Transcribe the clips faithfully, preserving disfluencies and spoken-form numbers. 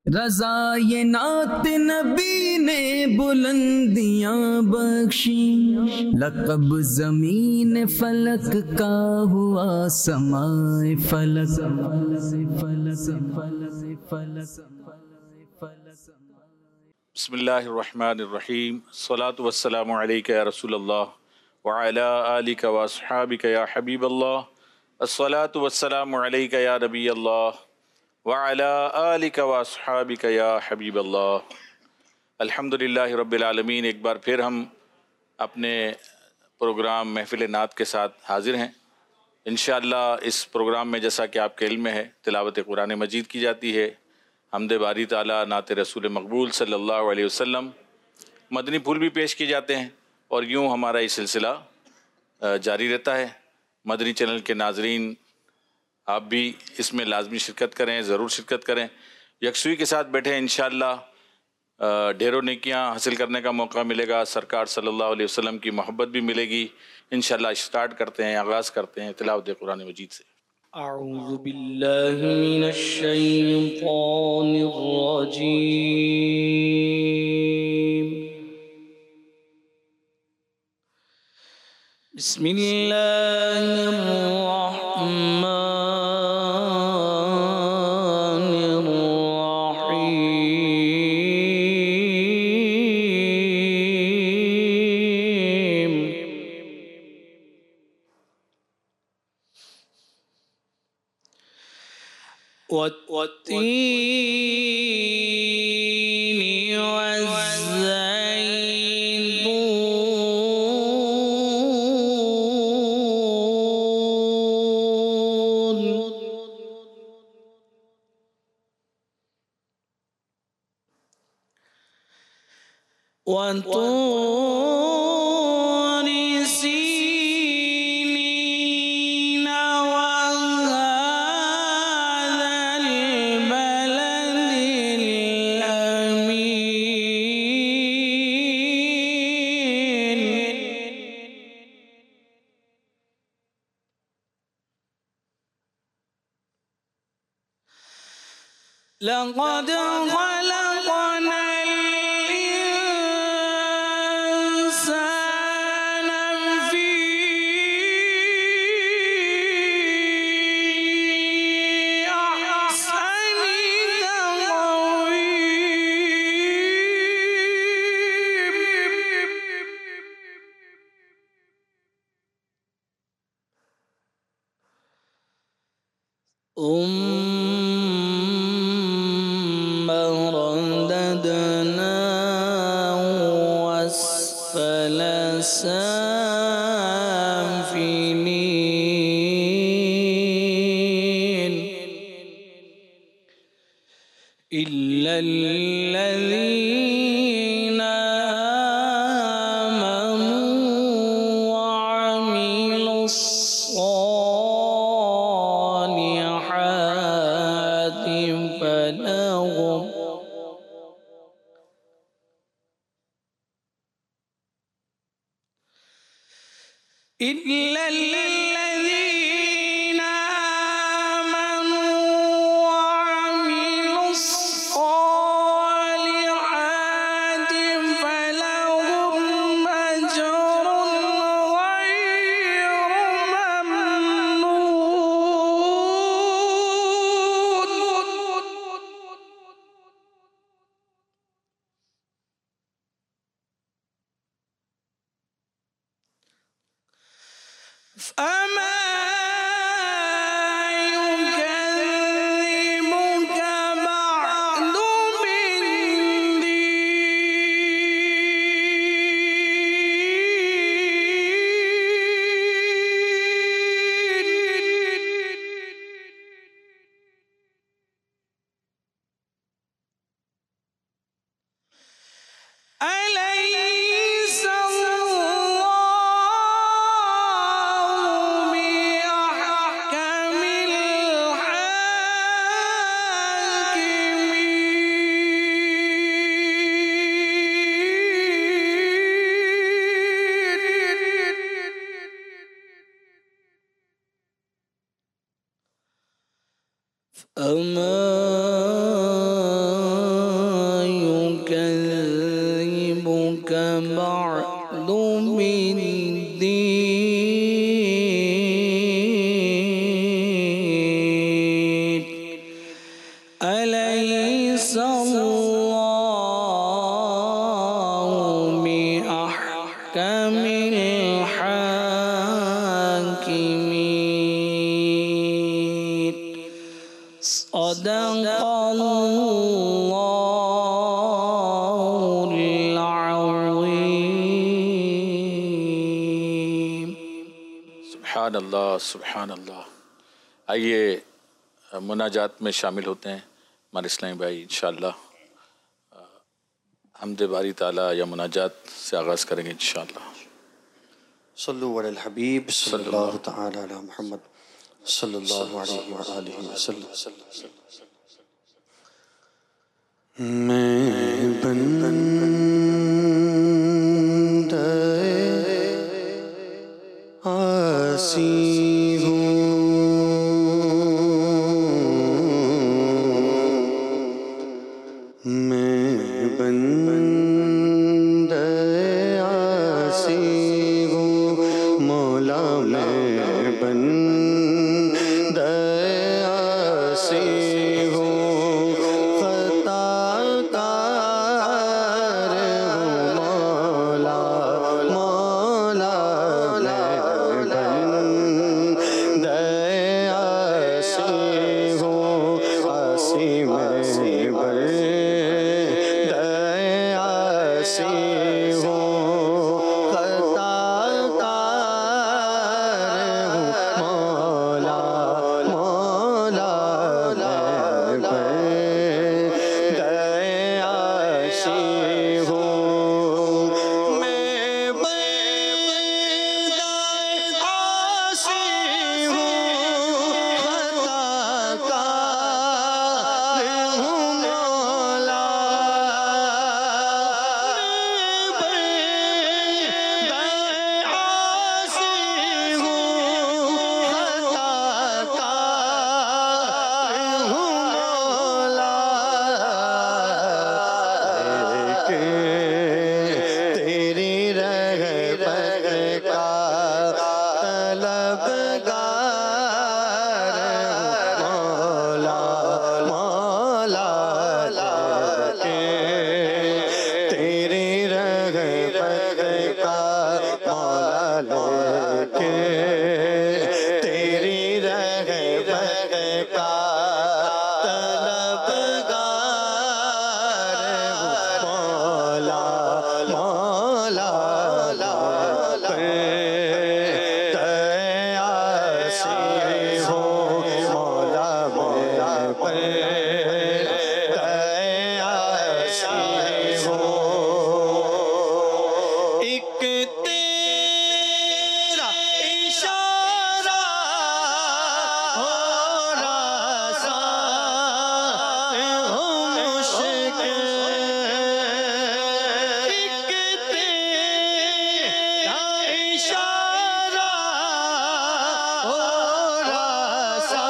रज़ाए नात नबी ने बुलंदियां बख्शी, लक़ब ज़मीन फलक का हुआ समाए फलक। बिस्मिल्लाहिर्रहमानिर्रहीम, सलातु वस्सलामु अलैका या रसूलल्लाह व अला आलिका व अस्हाबिका या हबीबल्लाह, अस्सलातु वस्सलामु अलैका या नबीयल्लाह व अला आलिका व अस्हाबिका या हबीबल्लाह। अल्हम्दुलिल्लाहि रब्बिल आलमीन। एक बार फिर हम अपने प्रोग्राम महफ़िल नात के साथ हाज़िर हैं। इंशाअल्लाह इस प्रोग्राम में, जैसा कि आपके इल्म में है, तिलावत कुरान मजीद की जाती है, हमदे बारी ताला, नात रसूल मकबूल सल्लल्लाहु अलैहि वसल्लम, मदनी फूल भी पेश किए जाते हैं और यूँ हमारा ये सिलसिला जारी रहता है। मदनी चैनल के नाजरीन, आप भी इसमें लाजमी शिरकत करें, ज़रूर शिरकत करें, यकसुई के साथ बैठें। इंशाअल्लाह ढेरों नेकियां हासिल करने का मौका मिलेगा, सरकार सल्लल्लाहु अलैहि वसल्लम की मोहब्बत भी मिलेगी। इंशाअल्लाह स्टार्ट करते हैं, आगाज़ करते हैं तिलावत कुरान मजीद से। अऊज़ु बिल्लाहि मिनश शैतानिर रजीम। बिस्मिल्लाहिर रहमानिर रहीम। वत्तीनि वज़्ज़ैतून वतूरि सीनीन वहाज़ल बलदिल अमीन। लक़द ख़लक़नल इंसान फ़ी अहसनि तक़वीम। ثم رددناه أسفل سافلين إلا الذين آمنوا وعملوا الصالحات فلهم إلا الذين آمنوا وعملوا الصالحات فلهم أجر غير ممنون. فما يكذبك بعد بالدين. أليس الله سبحان اللہ سبحان اللہ. آئیے مناجات میں شامل ہوتے ہیں ہمارے اسلامی بھائی. انشاءاللہ حمد باری تعالیٰ یا مناجات سے آغاز کریں گے انشاءاللہ. صلو علی الحبیب صلی اللہ تعالی علی محمد صلی اللہ علیہ وآلہ وسلم. میں بندہ عاصی ہوں، میں بندہ عاصی ہوں مولا، میں بندہ عاصی ہوں، خطا کار ہوں مولا، مولا میں بندہ عاصی ہوں، عاصی میں بندہ عاصی ہوں، خطا کار ہوں مولا، مولا میں بندہ عاصی ہوں، میں بندہ عاصی ہوں، خطا کار ہوں مولا، تیری رحمت کا طلبگار مولا، مولا تیری رحمت کا مولا، تیری رحمت کا طلبگار مولا، مولا عاصی ہوں مولا، مولا عاصی ہوں، ایک تیرا اشارہ ہو رسا ہوں مشکل، ایک تیرا اشارہ ہو رسا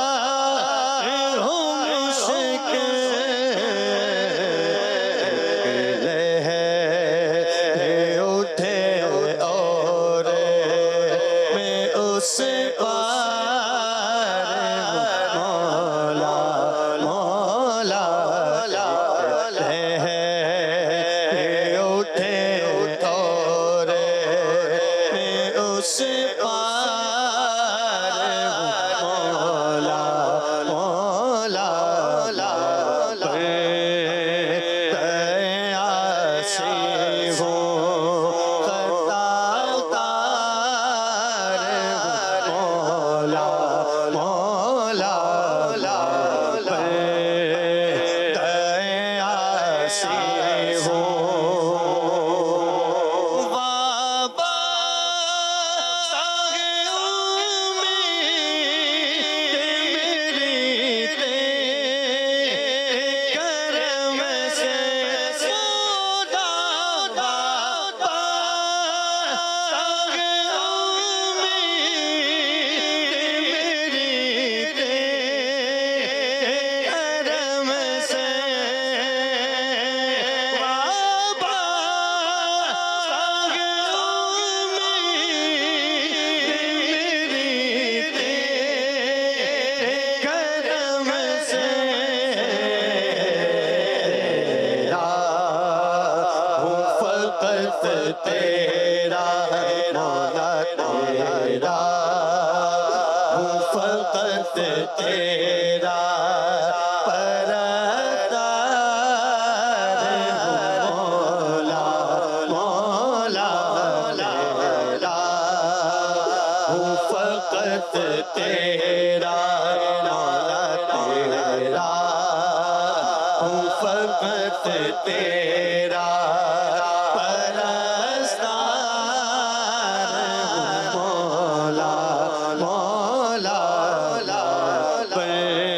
ہوں مشکل، لہر اٹھے اور میں اس پار مولا، مولا لہر اٹھے اور میں اس پار مولا، مولا عاصی ہوں، خطا کار مولا، مولا عاصی ہوں، وابستہ ہے امید میری تیرے کرم سے، خدا وابستہ ہے امید میری تیرے کرم سے، تیرا مولا تیرا ہوں فقط تیرا پرستار ہوں مولا، مولا ہوں فقط تیرا پرستار ہوں مولا مولا پر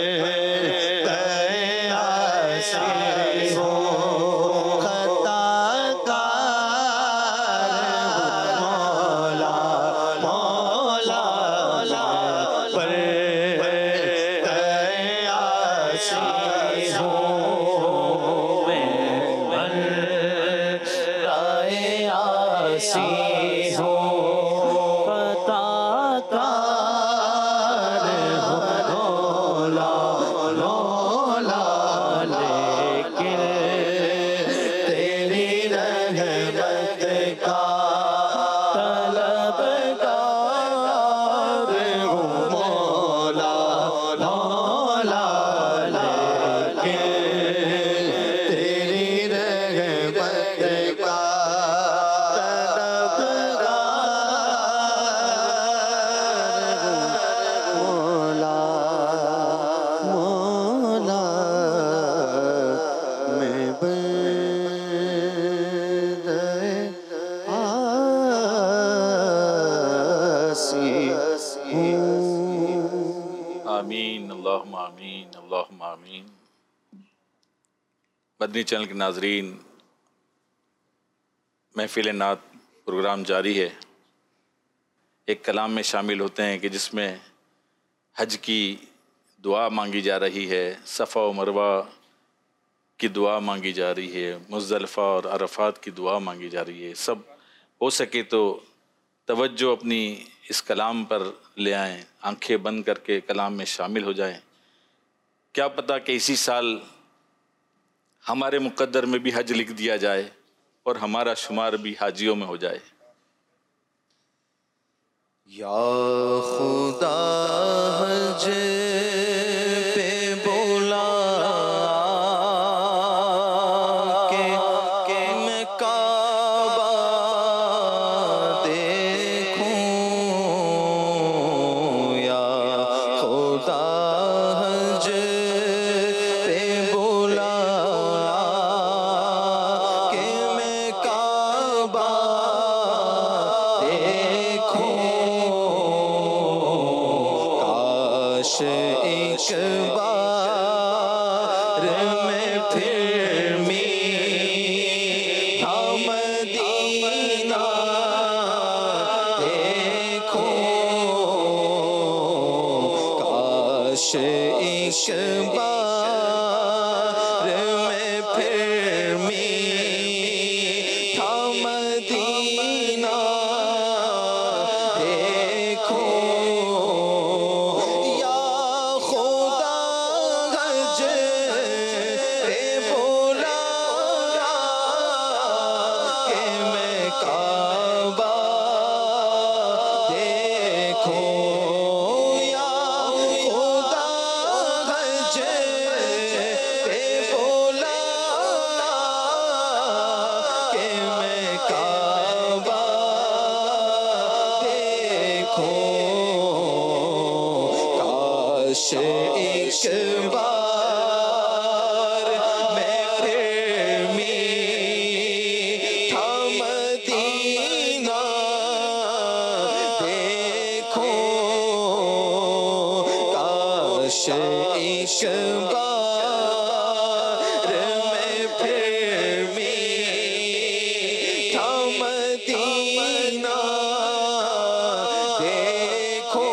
آمین اللہم آمین اللہم آمین۔ مدنی چینل کے ناظرین، محفل نعت پروگرام جاری ہے۔ ایک کلام میں شامل ہوتے ہیں کہ جس میں حج کی دعا مانگی جا رہی ہے، صفا و مروہ کی دعا مانگی جا رہی ہے، مزدلفہ اور عرفات کی دعا مانگی جا رہی ہے۔ سب ہو سکے تو توجہ اپنی اس کلام پر لے آئیں، آنکھیں بند کر کے کلام میں شامل ہو جائیں۔ کیا پتہ کہ اسی سال ہمارے مقدر میں بھی حج لکھ دیا جائے اور ہمارا شمار بھی حاجیوں میں ہو جائے۔ یا خدا حج پہ بولا کہ میں کعبہ دیکھوں، یا خدا حج پہ بولا کہ میں کعبہ دیکھوں، ایک بار میں پھر میٹھا مدینہ دیکھوں، کاش ایک بار میں پھر میٹھا مدینہ دیکھوں، ایک بار میں پھر میٹھا مدینہ دیکھوں، کاش ایک بار میں پھر میٹھا مدینہ دیکھوں،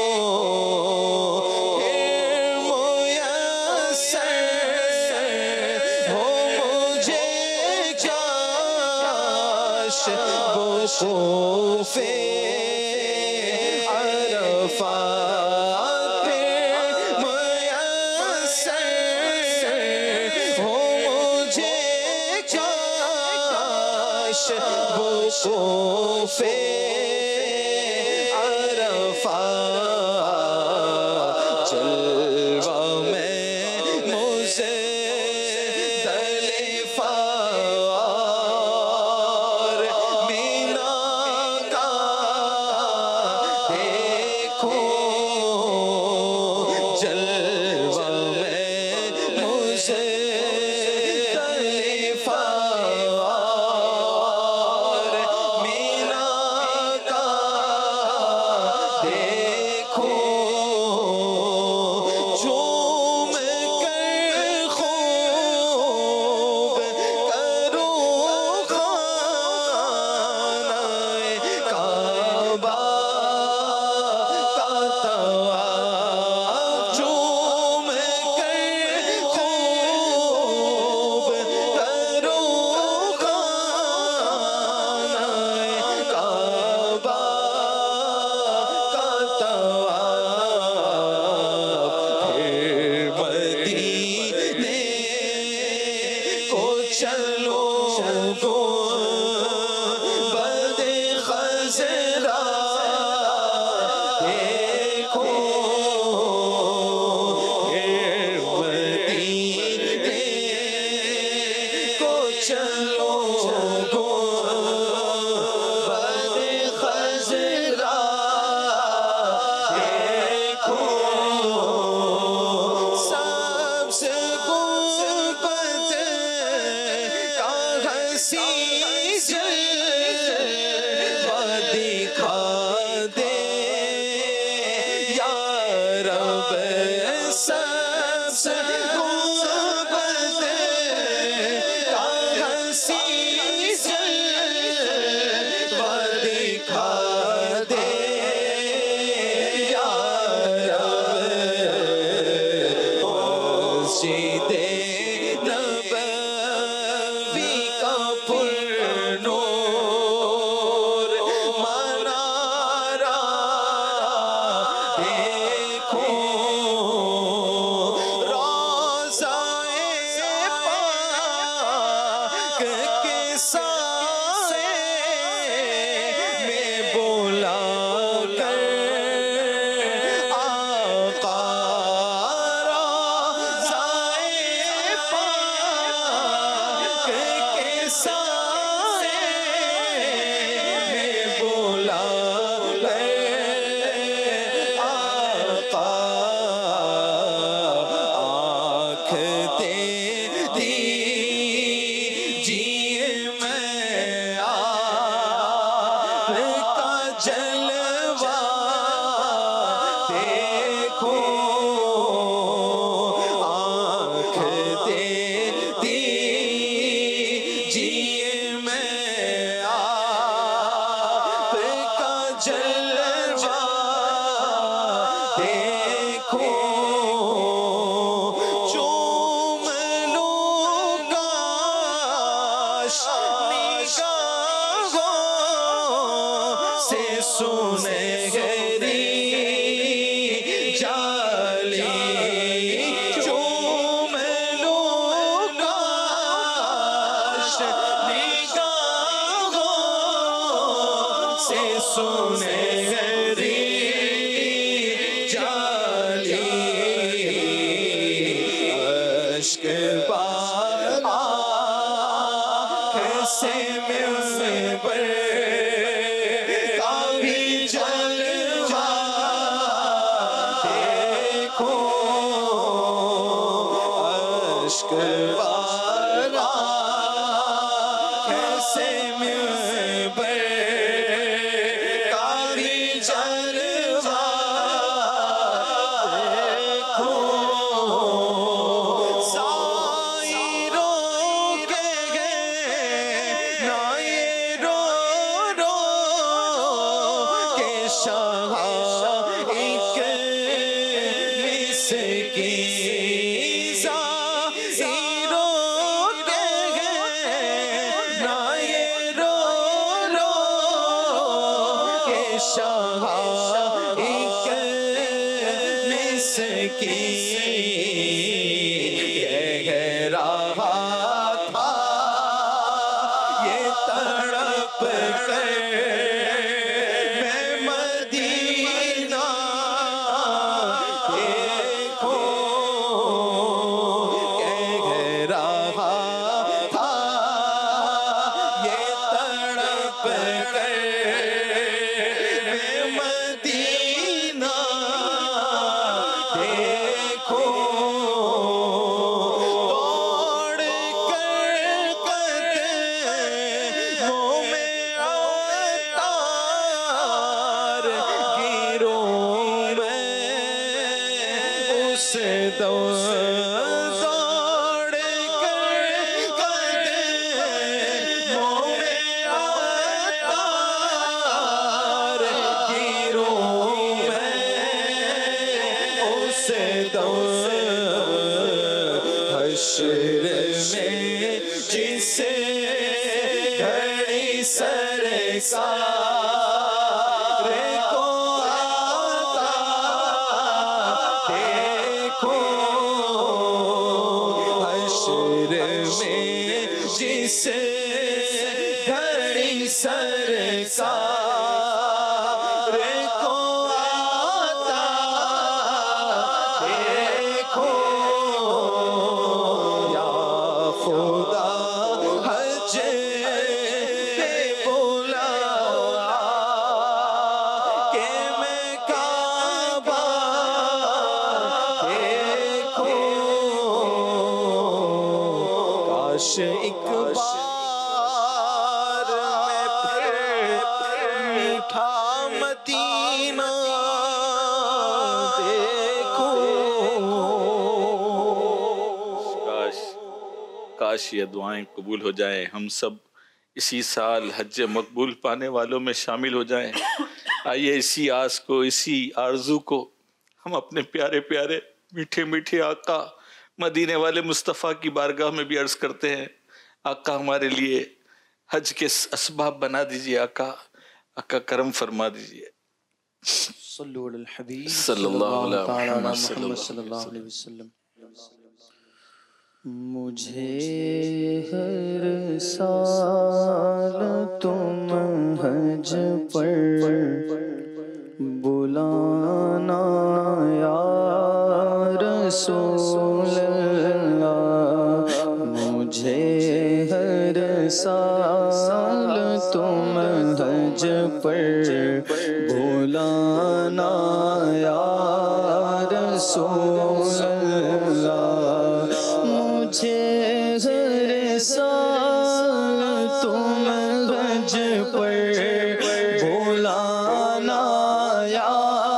وقوف عرفات پہ میسر ہو مجھے کاش، وقوف عرفات جلوہ میں مزدلفہ جلوہ میں مجھے گنبد خضرا دیکھو یہ مدینے کو چلو گنبد خضرا دیکھو سب سے گنبد کا حسین جلوہ دکھا دے یا رب سب سے گنبد کا حسین جلوہ دکھا دے یا رب مسجد نبوی کا پر نور منارہ دیکھو روضہ پاک کے سائے میں بولا کر آقا روضہ پاک کے سائے میں بولا کر آقا آنکھ دے دیجیے میں آپ کا جلوہ دیکھو آنکھ دے دیجیے میں آپ کا جلوہ دیکھو چوم لوں کاش نگاہوں سے سنہری جالی چوم لوں کاش نگاہوں سے سنہری جالی اشک بار آنکھ سے منبر کا بھی جلوہ دیکھو اشک بار آنکھ سے منبر کا بھی جلوہ دیکھو سائروں کے نا یہ رو رو کہ شاہ ایک مسکین سائروں کے نا یہ رو رو کہ شاہ ایک مسکین کہہ رہا تھا یہ تڑپ کر میں مدینہ دیکھو کہہ رہا تھا یہ تڑپ کر میں مدینہ دیکھو دوڑ کر قدموں میں عطار گروں میں اس دور دوڑ کر قدموں میں عطار گروں میں اس دور حشر میں جس گھڑی سرکار کو آتا دیکھو حشر میں جس گھڑی سرکار کو آتا دیکھو یا خدا حج پہ بولا کہ میں کعبہ دیکھوں کاش ایک بار میں پھر میٹھا مدینہ دیکھوں کاش کاش یہ دعائیں قبول ہو جائیں، ہم سب اسی سال حج مقبول پانے والوں میں شامل ہو جائیں۔ آئیے اسی آس کو، اسی آرزو کو ہم اپنے پیارے پیارے میٹھے میٹھے آقا مدینے والے مصطفیٰ کی بارگاہ میں بھی عرض کرتے ہیں، آقا ہمارے لیے حج کے اسباب بنا دیجئے، آقا آقا کرم فرما دیجئے۔ صلو علی الحبیب صلی اللہ علیہ تعالی علی محمد صلی محمد صلی اللہ علیہ وسلم۔ مجھے ہر سال تم حج پر بلانا یا رسول اللہ، مجھے ہر سال تم حج پر بلانا یا رسول اللہ، مجھے ہر سال تم حج پر بلانا یا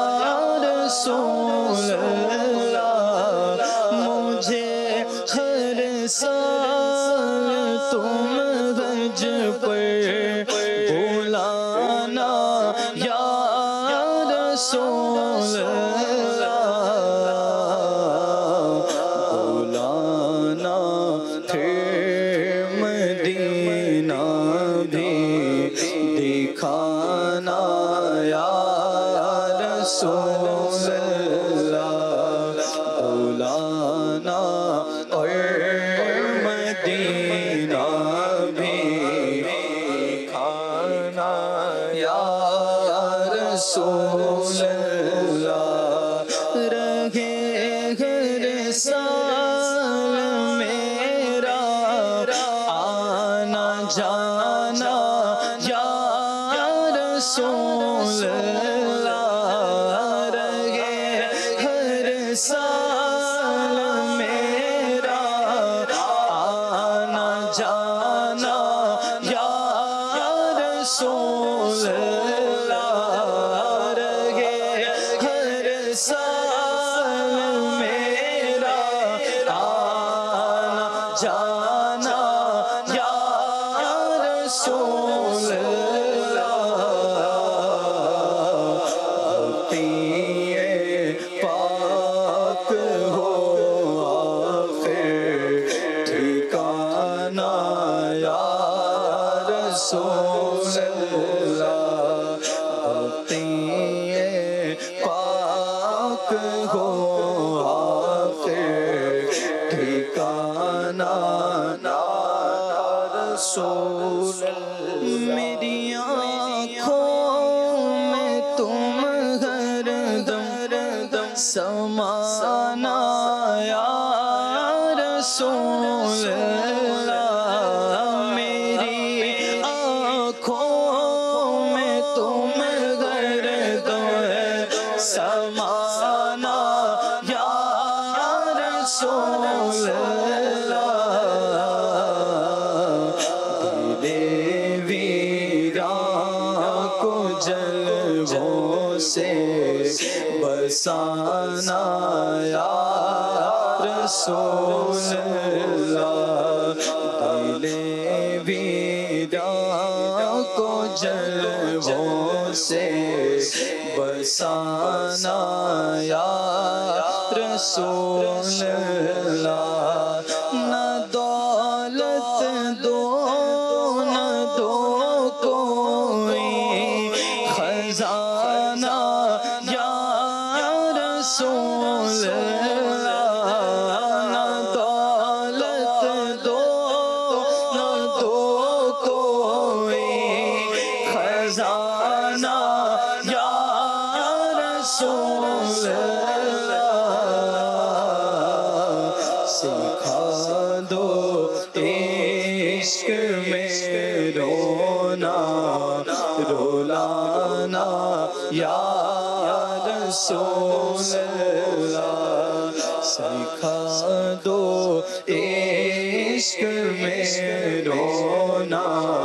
رسول اللہ، مجھے ہر سال تم حج پر بلانا یا رسول اللہ، بلانا پھر مدینہ بھی دکھانا یا رسول اللہ، بلانا اور مدینہ بھی دکھانا یا رسول اللہ، رہے ہر سال میرا آنا جانا یا رسول اللہ، رہے ہر سال میرا آنا جانا یا رسول اللہ، رہے ہر سال میرا آنا جانا یا رسول اللہ، بقیع پاک ہو آخر ٹھکانا یا رسول اللہ، بقیع پاک ہو آخر ٹھکانا یا رسول اللہ، میری آنکھوں میں تم ہر دم سمانا یا رسول اللہ، میری آنکھوں میں تم ہر دم سمانا یا رسول اللہ، دل ویران کو جلووں سے بسانا یا رسول اللہ، دل ویران کو جلووں سے بسانا یا رسول اللہ، نہ دولت دو نہ دو کوئی خزانہ یا رسول اللہ، نہ دولت دو رسول اللہ سکھا دو عشق میں رونا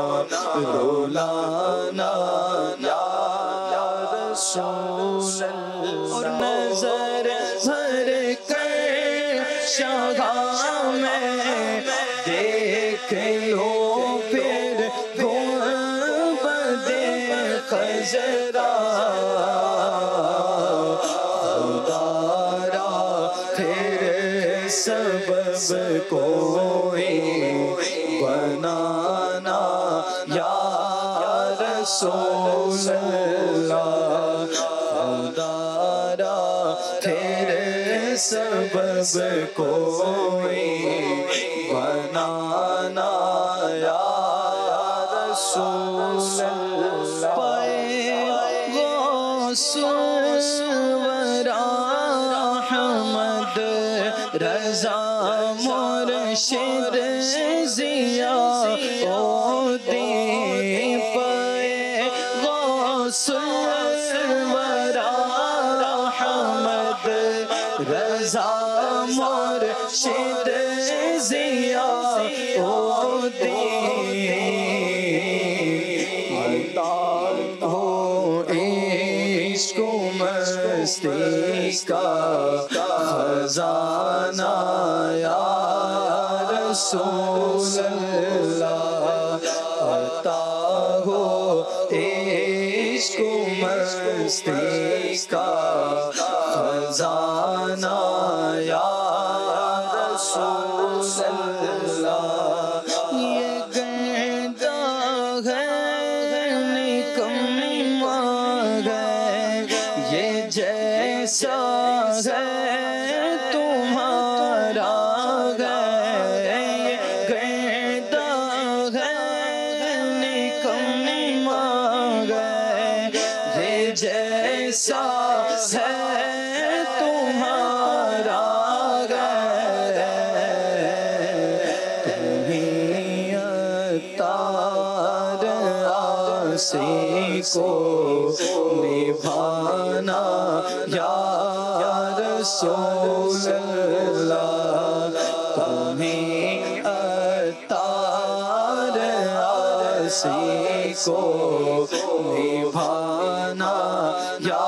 رولانا یا رسول اللہ اور نظر بھر کر شاہاں میں دیکھ لو پھر گنبد خضرا خدارا پھر سبب کوئی بنانا یا رسول اللہ خدارا پھر سبب کوئی بنانا یا رسول اللہ پائے غوث ورا احمد رضا مرشد ضیا الدین پائے غوث ورا احمد رضا مرشد ضیا الدین عطا ہو عشق و مستی کا خزانہ یا رسول اللہ عطا ہو عشق و مستی کا خزانہ یا رسول اللہ یہ گردہ ہے نکما ہے یہ جیسا ہے تمہارا ہے یہ گردہ ہے نکما ہے یہ جیسا ہے تمہارا کو نبھانا یا رسول اللہ تمہیں اتار آسی کو نبھانا یا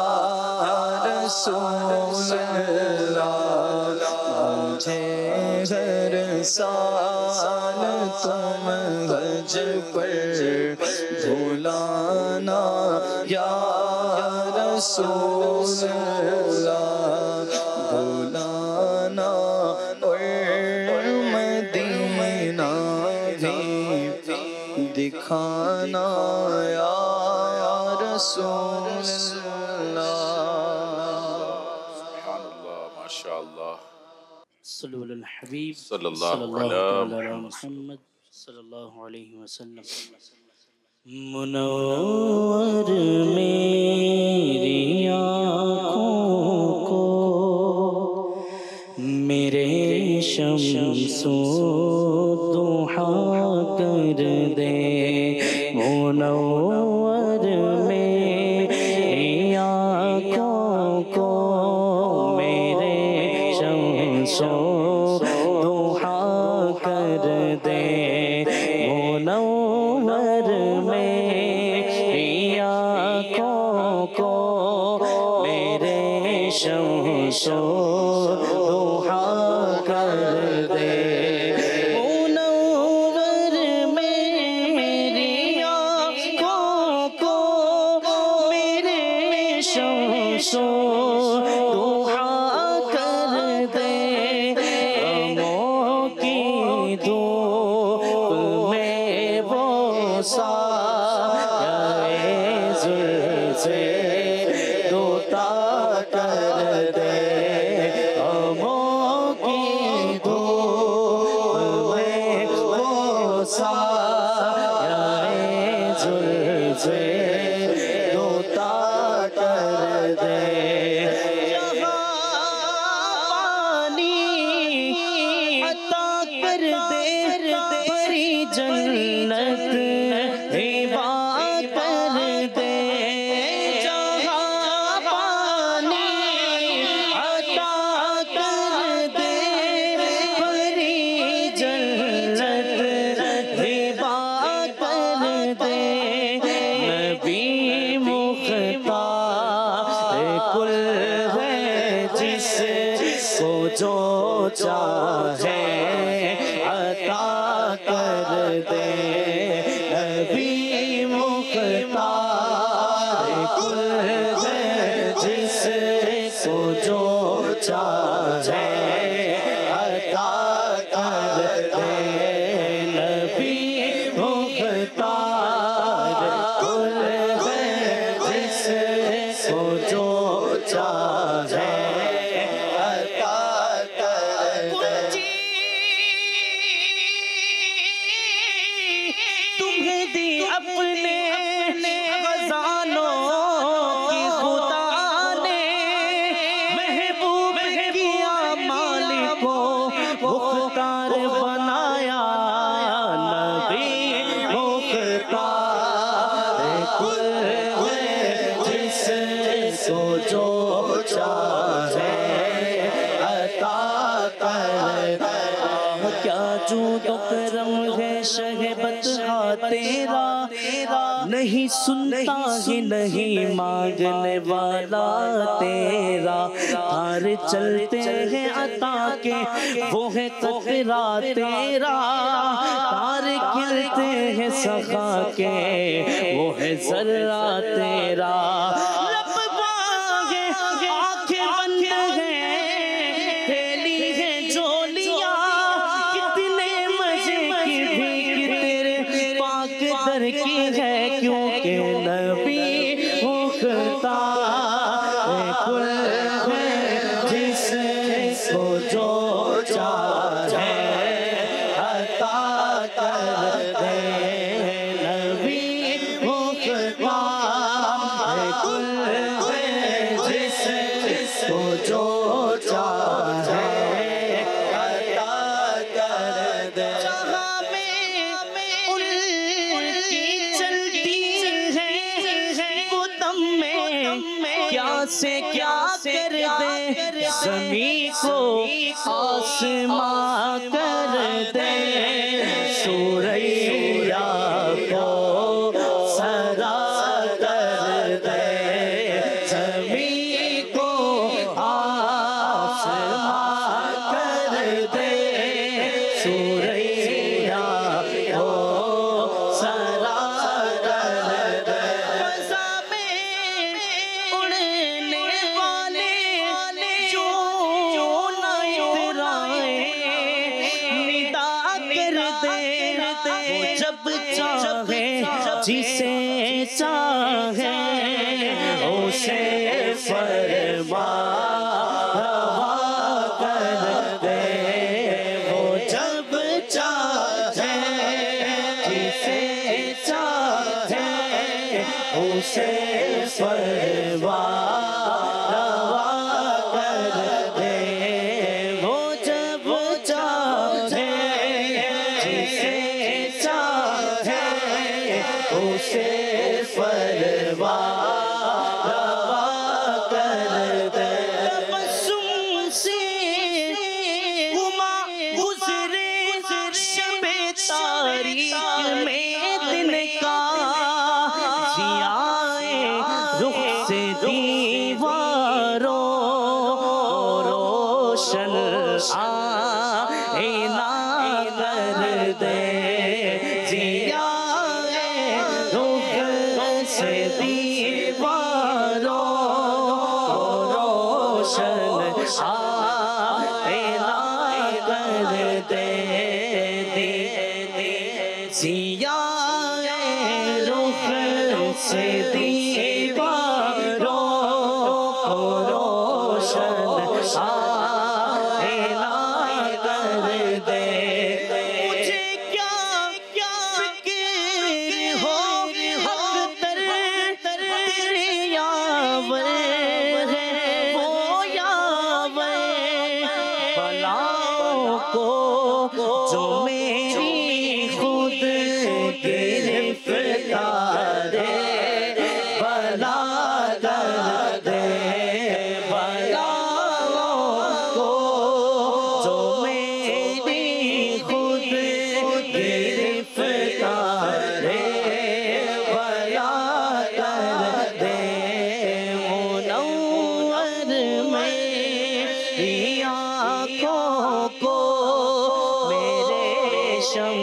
رسول اللہ مجھے ہر سال تم حج پر بلانا یا رسول اللہ بلانا اور مدینہ بھی دکھانا یا رسول اللہ سبحان اللہ ماشاء اللہ صلو علی الحبیب صلی اللہ علیہ علیہ محمد صلی اللہ علیہ وسلم منور میری آنکھوں کو میرے شمس و ضحیٰ کر دے منور میری آنکھوں کو میرے شمس و ضحیٰ کر دے منور میری آنکھوں کو میرے شمس و ضحیٰ کر دے منور میری آنکھوں کو میرے شمس و ضحیٰ کر دے غموں کی دھوپ میں وہ سایہ زلف سے دوتا کر دے غموں کی دھوپ میں وہ سایہ زلف سے دوتا کر دے عطا کر دے بڑی جنت کر دے نبی مختار کل ہے جس کو جو چاہے عطا کر دے نبی مختار کل ہے جس کو جو چاہے تمہیں دی اپنے خزانوں کی خدا نے محبوب کیا مالک کو مختار بنایا نبی مختار کل ہے جس کو جو چاہے عطا کر کیا جود و کرم ہے شہ بطحا تیرا نہیں سنتا ہی نہیں مانگنے والا تیرا تار چلتے ہیں عطا کے وہ ہے قطرہ تیرا تار کھلتے ہیں سخا کے وہ ہے ذرہ تیرا لب باغ ہے آنکھیں بند ہیں تھیلی ہے جولیاں کتنے مزے کی بھیک تیرے پاک در کی ہے کیونکہ نبی مختار کل ہے جس کو جو چاہے عطا کر دے نبی مختار کل ہے جس کو جو چاہے عطا کر دے جہاں میں ان کی چلتی ہے وہ دم میں کیا سے کیا کر دے زمین کو آسماں کر دے سوریا کو سرا کر دے زمین کو آسماں کر دے سوریا کو سرا کر دے فضا میں اڑنے والے جو نہ اترائے ندا کر دے وہ جب چاہے جسے چاہے اسے فرما روا کر دے وہ جب چاہے جسے چاہے اسے فرما روا کر دے وہ جب چاہے جسے چاہے اسے فرما روا کر دے تبسم سے گما گزرے شب تاریخ میں دن کا ضیائے رخ سے دیواروں روشن آئینہ کر دے ضیائے رخ سے دیواروں روشن آئینہ کر دے ضیائے رخ سے دیواروں روشن آئینہ کر دے مجھے کیا فکر ہو حق تر تیرے یاور ہے وہ یاور بلاؤں کو جو میری خود گرفتار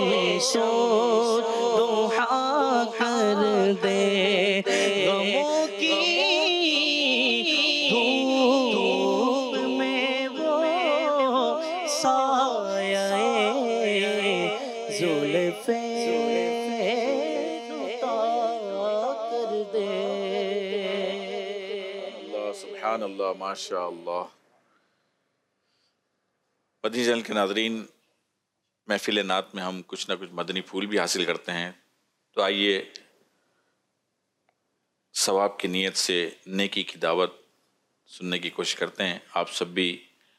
میں شور دعا کر دے غموں کی دھوپ میں وہ سایہ زلفیں کر دے. اللہ سبحان اللہ ماشاء اللہ. مدنی چینل کے ناظرین، محفل نعت میں ہم کچھ نہ کچھ مدنی پھول بھی حاصل کرتے ہیں، تو آئیے ثواب کی نیت سے نیکی کی دعوت سننے کی کوشش کرتے ہیں. آپ سب بھی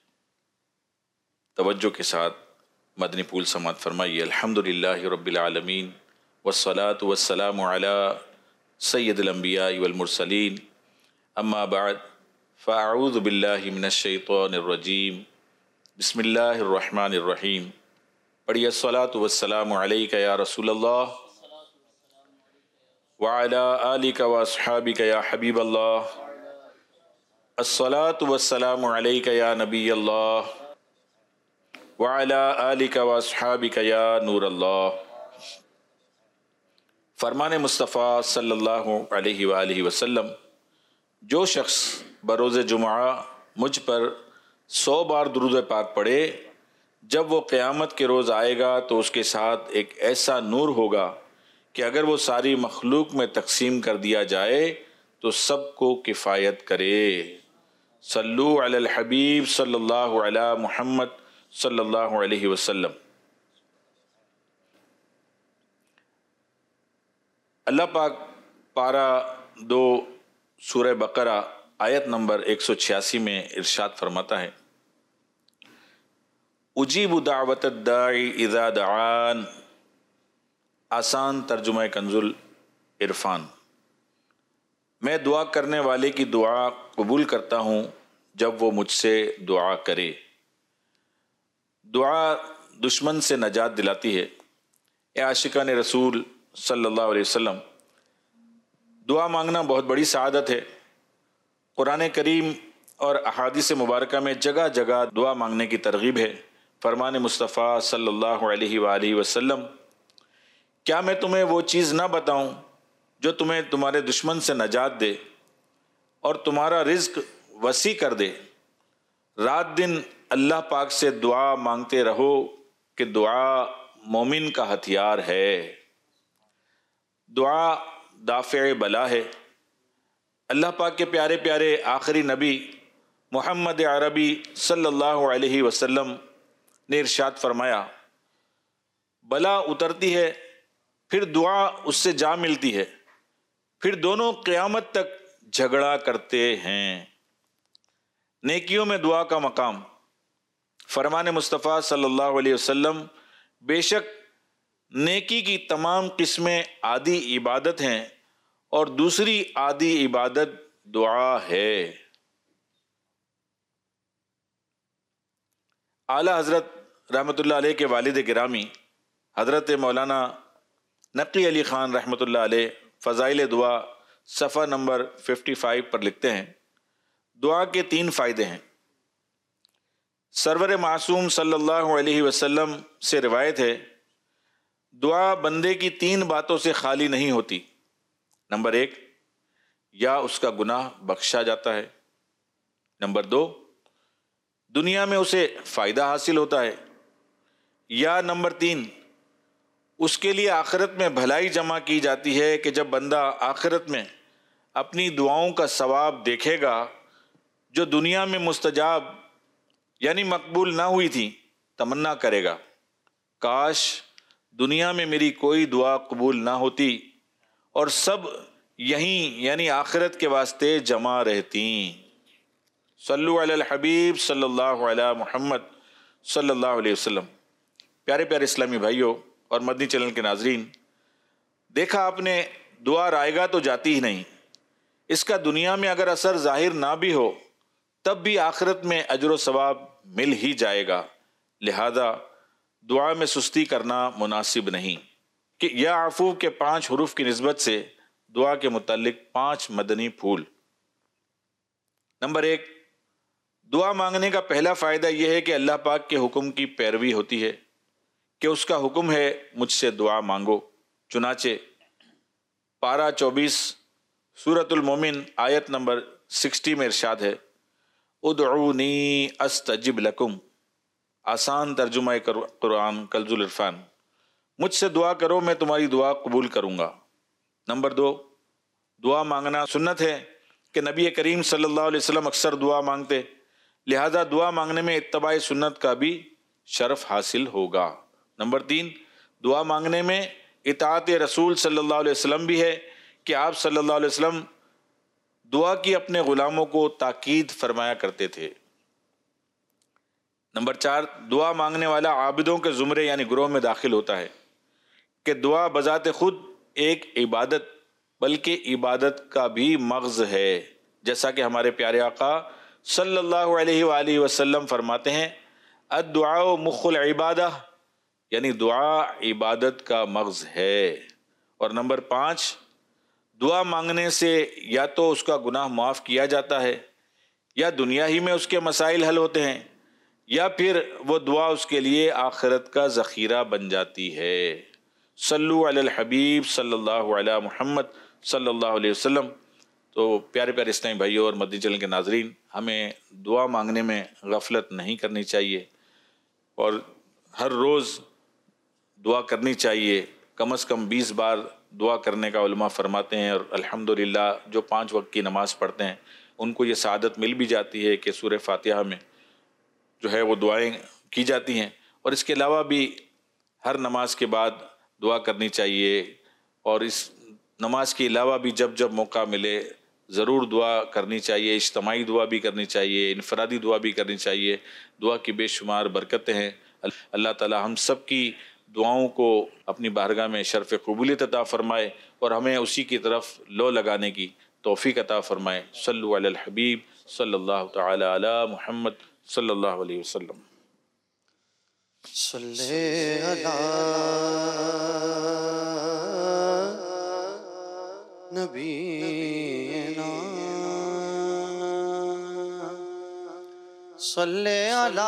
توجہ کے ساتھ مدنی پھول سماعت فرمائیے. الحمدللہ رب العالمین والصلاة والسلام علی سید الانبیاء والمرسلین، اما بعد فاعوذ باللہ من الشیطان الرجیم، بسم اللہ الرحمن الرحیم. پڑھیے الصلاۃ والسلام علیک یا رسول اللہ وعلی آلک واصحابک یا حبیب اللہ. الصلاۃ والسلام علیک یا نبی اللہ وعلی آلک واصحابک یا نور اللہ. فرمان مصطفیٰ صلی اللہ علیہ وآلہ وسلم، جو شخص بروز جمعہ مجھ پر سو بار درود پاک پڑھے، جب وہ قیامت کے روز آئے گا تو اس کے ساتھ ایک ایسا نور ہوگا کہ اگر وہ ساری مخلوق میں تقسیم کر دیا جائے تو سب کو کفایت کرے. صلو علی الحبیب صلی اللہ علی محمد صلی اللہ علیہ وسلم. اللہ پاک پارہ دو سورہ بقرہ آیت نمبر ایک سو چھیاسی میں ارشاد فرماتا ہے، اجیب دعوت الداعی اذا دعان. آسان ترجمہ کنز العرفان، میں دعا کرنے والے کی دعا قبول کرتا ہوں جب وہ مجھ سے دعا کرے. دعا دشمن سے نجات دلاتی ہے. اے عاشقان رسول صلی اللہ علیہ وسلم، دعا مانگنا بہت بڑی سعادت ہے. قرآن کریم اور احادیث مبارکہ میں جگہ جگہ دعا مانگنے کی ترغیب ہے. فرمان مصطفیٰ صلی اللہ علیہ وآلہ وسلم، کیا میں تمہیں وہ چیز نہ بتاؤں جو تمہیں تمہارے دشمن سے نجات دے اور تمہارا رزق وسیع کر دے. رات دن اللہ پاک سے دعا مانگتے رہو کہ دعا مومن کا ہتھیار ہے. دعا دافع بلا ہے. اللہ پاک کے پیارے پیارے آخری نبی محمد عربی صلی اللہ علیہ وسلم نے ارشاد فرمایا، بلا اترتی ہے پھر دعا اس سے جا ملتی ہے، پھر دونوں قیامت تک جھگڑا کرتے ہیں. نیکیوں میں دعا کا مقام. فرمان مصطفیٰ صلی اللہ علیہ وسلم، بے شک نیکی کی تمام قسمیں آدھی عبادت ہیں اور دوسری آدھی عبادت دعا ہے. اعلیٰ حضرت رحمۃ اللہ علیہ کے والد گرامی حضرت مولانا نقی علی خان رحمۃ اللہ علیہ فضائل دعا صفحہ نمبر پچپن پر لکھتے ہیں، دعا کے تین فائدے ہیں. سرور معصوم صلی اللہ علیہ وسلم سے روایت ہے، دعا بندے کی تین باتوں سے خالی نہیں ہوتی. نمبر ایک، یا اس کا گناہ بخشا جاتا ہے. نمبر دو، دنیا میں اسے فائدہ حاصل ہوتا ہے. یا نمبر تین، اس کے لیے آخرت میں بھلائی جمع کی جاتی ہے کہ جب بندہ آخرت میں اپنی دعاؤں کا ثواب دیکھے گا جو دنیا میں مستجاب یعنی مقبول نہ ہوئی تھی، تمنا کرے گا، کاش دنیا میں میری کوئی دعا قبول نہ ہوتی اور سب یہیں یعنی آخرت کے واسطے جمع رہتی. صلو علی الحبیب صلی اللہ علی محمد صلی اللہ علیہ وسلم. پیارے پیارے اسلامی بھائیوں اور مدنی چینل کے ناظرین، دیکھا آپ نے، دعا رائے گا تو جاتی ہی نہیں. اس کا دنیا میں اگر اثر ظاہر نہ بھی ہو تب بھی آخرت میں اجر و ثواب مل ہی جائے گا. لہذا دعا میں سستی کرنا مناسب نہیں. کہ یا عفو کے پانچ حروف کی نسبت سے دعا کے متعلق پانچ مدنی پھول. نمبر ایک، دعا مانگنے کا پہلا فائدہ یہ ہے کہ اللہ پاک کے حکم کی پیروی ہوتی ہے. کہ اس کا حکم ہے مجھ سے دعا مانگو۔ چنانچہ پارہ چوبیس سورۃ المومن آیت نمبر سکسٹی میں ارشاد ہے ادعونی استجب لکم، آسان ترجمہ قرآن کنز العرفان، مجھ سے دعا کرو میں تمہاری دعا قبول کروں گا۔ نمبر دو، دعا مانگنا سنت ہے کہ نبی کریم صلی اللہ علیہ وسلم اکثر دعا مانگتے، لہذا دعا مانگنے میں اتباع سنت کا بھی شرف حاصل ہوگا۔ نمبر تین، دعا مانگنے میں اطاعت رسول صلی اللہ علیہ وسلم بھی ہے کہ آپ صلی اللہ علیہ وسلم دعا کی اپنے غلاموں کو تاکید فرمایا کرتے تھے۔ نمبر چار، دعا مانگنے والا عابدوں کے زمرے یعنی گروہ میں داخل ہوتا ہے کہ دعا بذات خود ایک عبادت بلکہ عبادت کا بھی مغز ہے، جیسا کہ ہمارے پیارے آقا صلی اللہ علیہ وآلہ وسلم فرماتے ہیں الدعاء مخ العبادہ، یعنی دعا عبادت کا مغز ہے۔ اور نمبر پانچ، دعا مانگنے سے یا تو اس کا گناہ معاف کیا جاتا ہے، یا دنیا ہی میں اس کے مسائل حل ہوتے ہیں، یا پھر وہ دعا اس کے لیے آخرت کا ذخیرہ بن جاتی ہے۔ صلو علی الحبیب صلی اللہ علیہ محمد صلی اللہ علیہ وسلم۔ تو پیارے پیارے اسلامی بھائیوں اور مدنی چینل کے ناظرین، ہمیں دعا مانگنے میں غفلت نہیں کرنی چاہیے، اور ہر روز دعا کرنی چاہیے، کم از کم بیس بار دعا کرنے کا علماء فرماتے ہیں۔ اور الحمدللہ جو پانچ وقت کی نماز پڑھتے ہیں ان کو یہ سعادت مل بھی جاتی ہے کہ سورہ فاتحہ میں جو ہے وہ دعائیں کی جاتی ہیں، اور اس کے علاوہ بھی ہر نماز کے بعد دعا کرنی چاہیے، اور اس نماز کے علاوہ بھی جب جب موقع ملے ضرور دعا کرنی چاہیے، اجتماعی دعا بھی کرنی چاہیے، انفرادی دعا بھی کرنی چاہیے۔ دعا کی بے شمار برکتیں ہیں۔ اللہ تعالی ہم سب کی دعاؤں کو اپنی بارگاہ میں شرف قبولیت عطا فرمائے، اور ہمیں اسی کی طرف لو لگانے کی توفیق عطا فرمائے۔ صلو علی الحبیب صلی اللہ تعالی علی محمد صلی اللہ علیہ وسلم۔ صلی علی نبینا صلی علی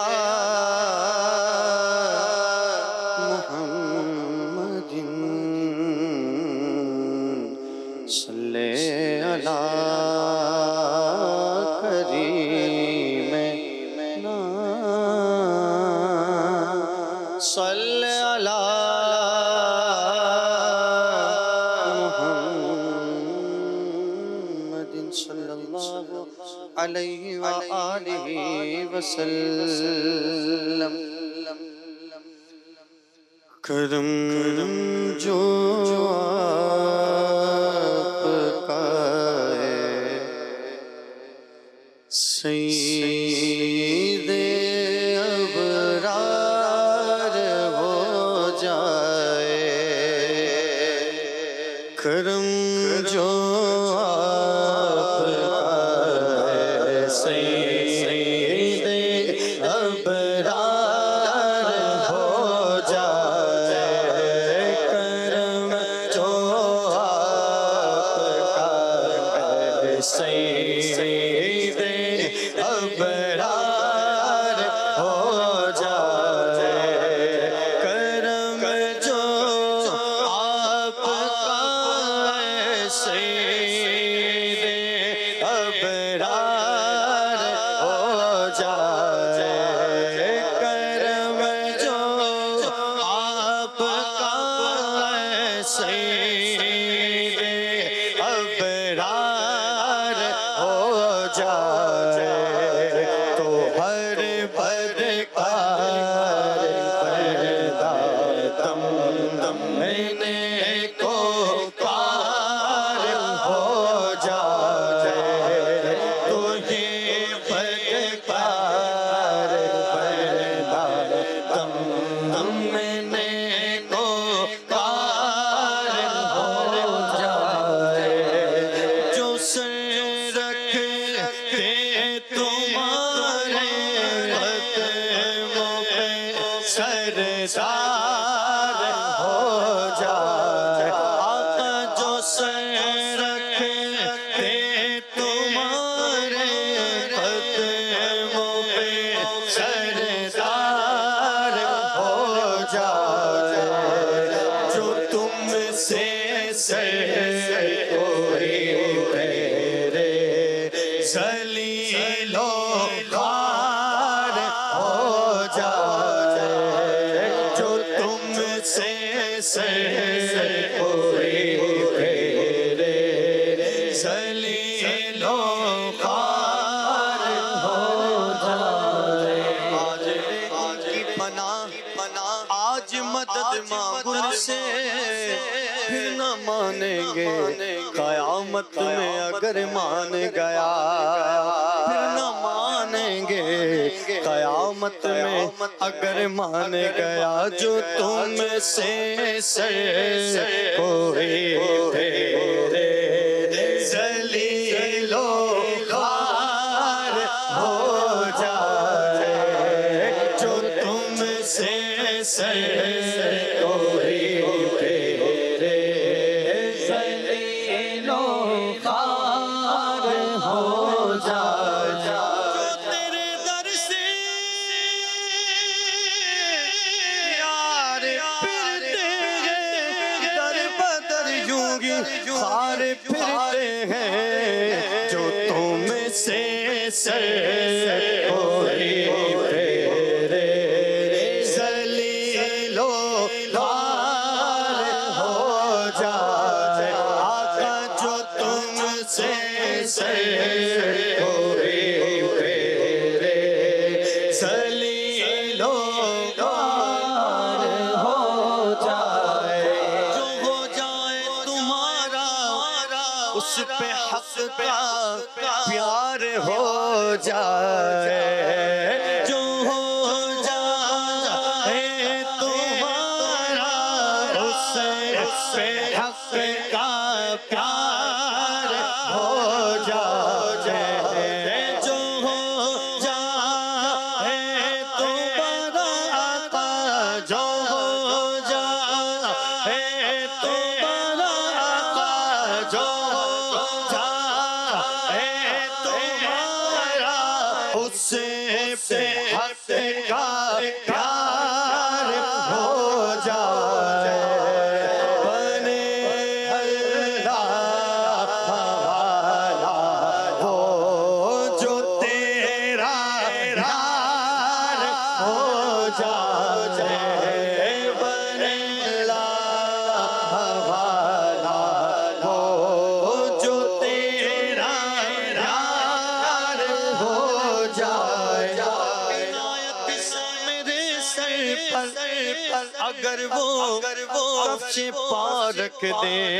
محمد صلی علی کریمنا صلی علی صلی اللہ علیہ وآلہ وسلم۔ کرم جو آپ کا ہے سید ابرار ہو جائے، کرم جو سر کوئی میرے ذلیل و خوار ہو جائے جو تم سے سر کوئی میرے ذلیل و خوار ہو جائے آج کی پناہ پناہ آج مدد مانگو سے پھر نہ مانیں گے قیامت میں اگر مان گیا پھر نہ مانیں گے قیامت میں اگر مان گیا جو تم سے سر کوئی میرے ذلیل و خوار ہو جائے جو تم سے سر کوئی میرے ذلیل و خوار ہو جائے جو تیرے در سے یار پھرتے ہیں در بدر یوں گی خار پھرتے ہیں جو تم سے سر کوئی میرے ذلیل و خوار ہو جائے آقا جو تم سے سر کوئی میرے ذلیل و خوار ہو جائے جو ہو جائے تمہارا اس پہ حق کا پیار ہو جائے جو ہو جائے تمہارا اس پہ حق کا پیار ہو جائے جو ہو جائے تمہارا آقا جو ہو جائے تمہارا آقا جو ہو جائے تمہارا اس پہ حق کا پیار ہو جائے بنے اللہ والا ہو جو تیرا یار ہو جائے بنے اللہ والا ہو جو تیرا یار ہو جائے عنایت سے میرے سر پر اگر وہ کفش پا رکھ دیں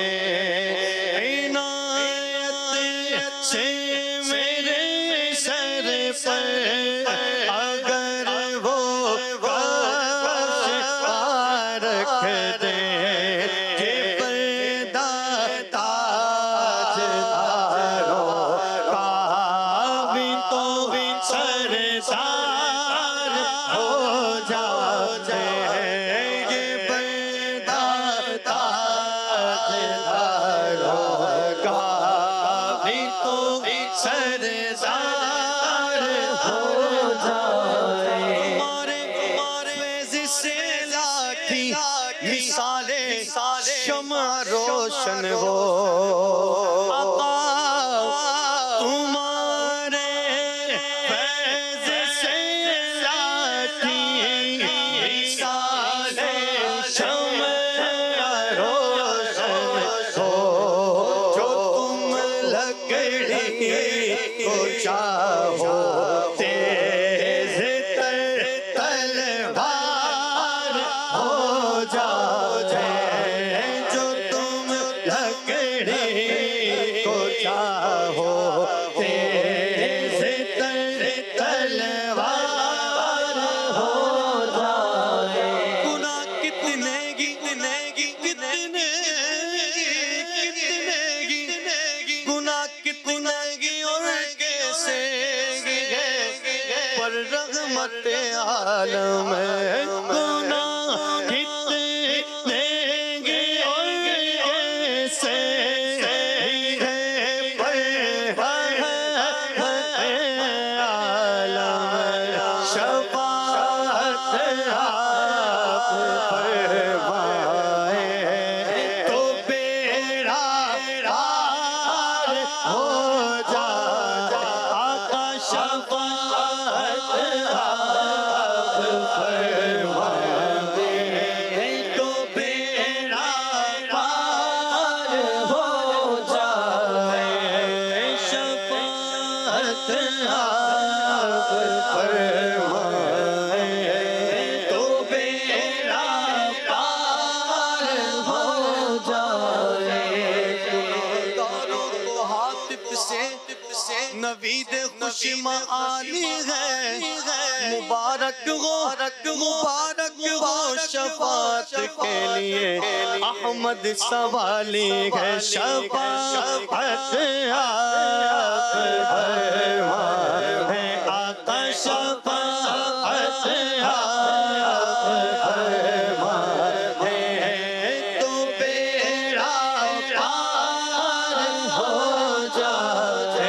عنایت سے میرے سر پر اگر وہ کفش پا رکھ دیں کہ پردہ تاجداروں کا بھی تو سردار ہو جائے یہ پردہ تاجداروں کا بھی تو سردار ہو جائے ہمارے فیض سے لاکھی مثالیں شمع روشن ہو آقا تمہارے فیض سے لاکھی مثالیں شمع روشن ہو جو تم لکڑی کو چاہو تیز تر تلوار ہو جائے جو تم لکڑی کو چاہو تیز تر تلوار ہو جائے گناہ کتنے گی کتنے گی کتنے گی گناہ کتنے گی اور کیسے گی پر رحمت عالم گناہ کتنے گی اور کیسے گی پر رحمت عالم شفاعت آپ فرمائے تو بے نوید خوش معالی ہے مبارک ہو مبارک ہو شفاعت کے لیے احمد سوالی ہے شفاعت آپ فرما ہے آقا شفاعت آپ فرما ہے تو بیڑا پار ہو جائے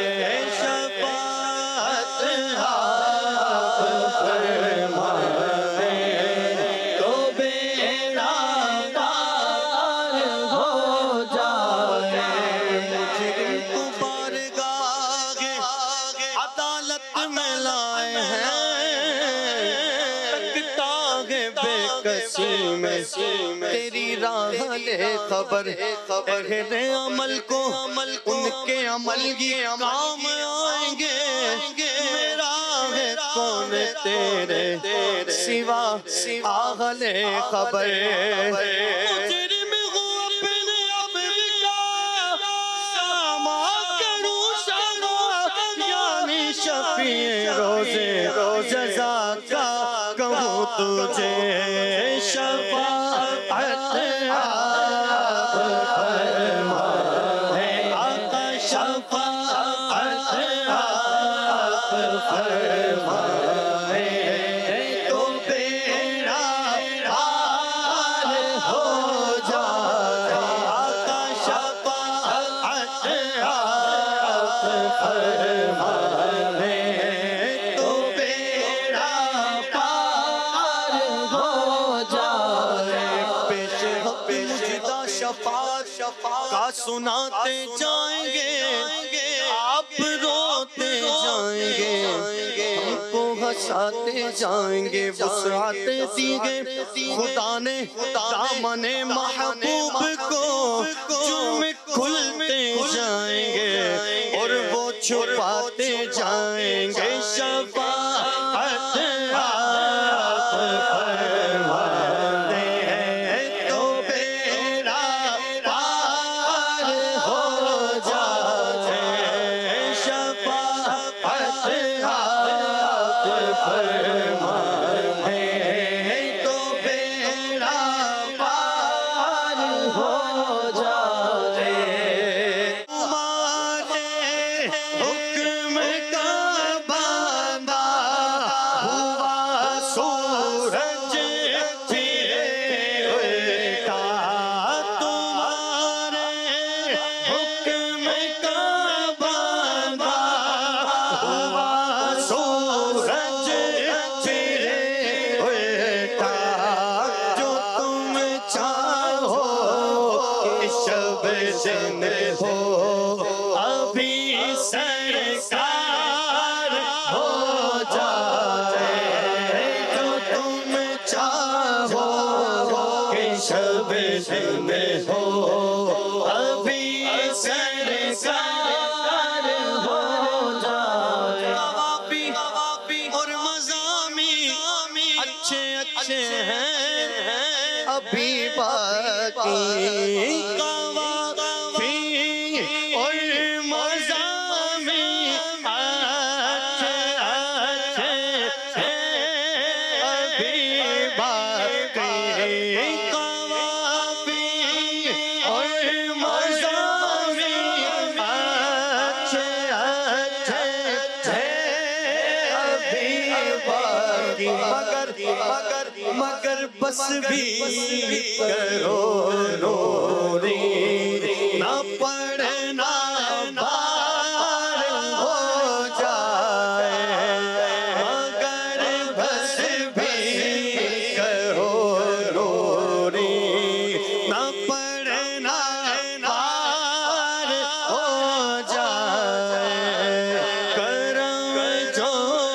شفاعت آپ فرما ہے تو بیڑا پار ہو جائے مجرم کو بارگاہ عدالت میں لائے ہیں تکتا ہے بے کسی میں تیری راہ لے خبر اہل عمل کو ان کے عمل یہ کام آئیں گے میرا ہے کون تیرے سوا اہل خبر مجرم ہوں اپنے عمل کا ساما کروں شانا یعنی شفیع روزے جزا کا کہوں تجھے شفاعت آپ فرما ہے آقا شفاعت آپ فرما ہے تو بیڑا پار ہو جائے آقا شفاعت آپ فرما ہے تو بیڑا پار ہو جائے پیش مجدہ شفاعت کا سناتے جائیں گے آپ روتے جائیں گے ہم کو ہنساتے جائیں گے وسعت دیگے خدا نے دامن محبوب کو جرم کھلتے جائیں گے اور وہ چھپاتے جائیں گے شفاعت آپ فرما دے تو بیڑا پار ہو جائے شفاعت آپ فرما ہے تو بیڑا پار ہو جائے تمہارے حکم کا بندہ ہوا سورج پھرے الٹا تمہارے حکم کا بندہ ہوا سورج پھرے الٹا جو تم چاہو کہ شب دن ہو ابھی سرکار ہو جائے جو تم چاہو کہ شب دن ہو ابھی سرکار ہو جائے قوافی اور مضامی اچھے اچھے ہیں ابھی باقی قوافی اور مضامی اچھے اچھے ہیں ابھی باقی قوافی اور مضامی اچھے اچھے ہیں ابھی باقی مگر مگر مگر بس بھی کرو نوری نہ پڑھنا بار ہو جائے مگر بس بھی کرو نوری نہ پڑھنا بار ہو جائے کرم جو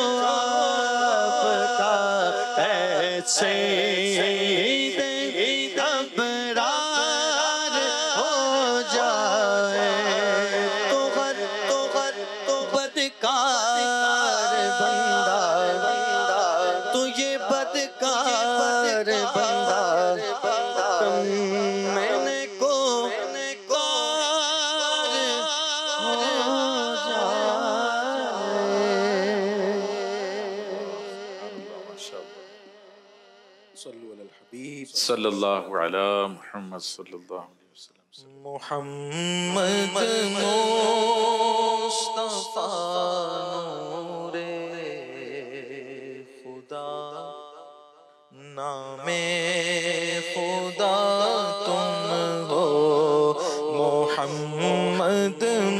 آپ کا ایسے دے گھبرا صلی اللہ علی محمد صلی اللہ علیہ وسلم. محمد مصطفیٰ نور خدا نام خدا تم ہو. محمد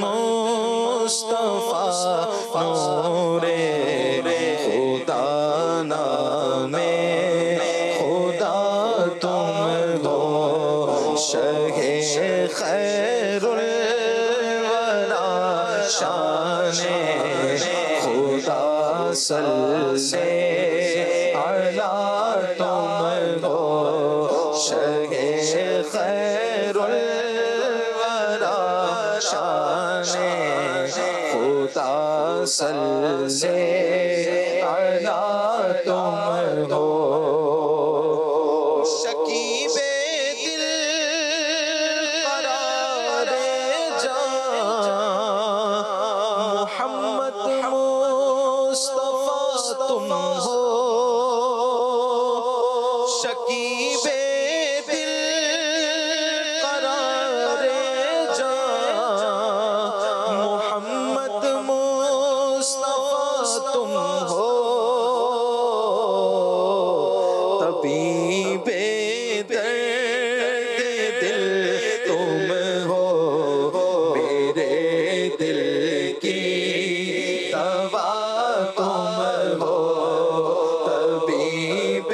مصطفیٰ نور خدا نام خدا تم ہو. شہ خیر الورا شان خدا صلی علی تم ہو. شہ خیر الورا شان خدا صلی علی تم ہو. شکیب دل قرار جان محمد مصطفیٰ تم ہو. شکیب دل قرار جان محمد مصطفیٰ تم ہو. طبیب درد دل تم ہو. میرے دل کی دوا تم ہو. طبیب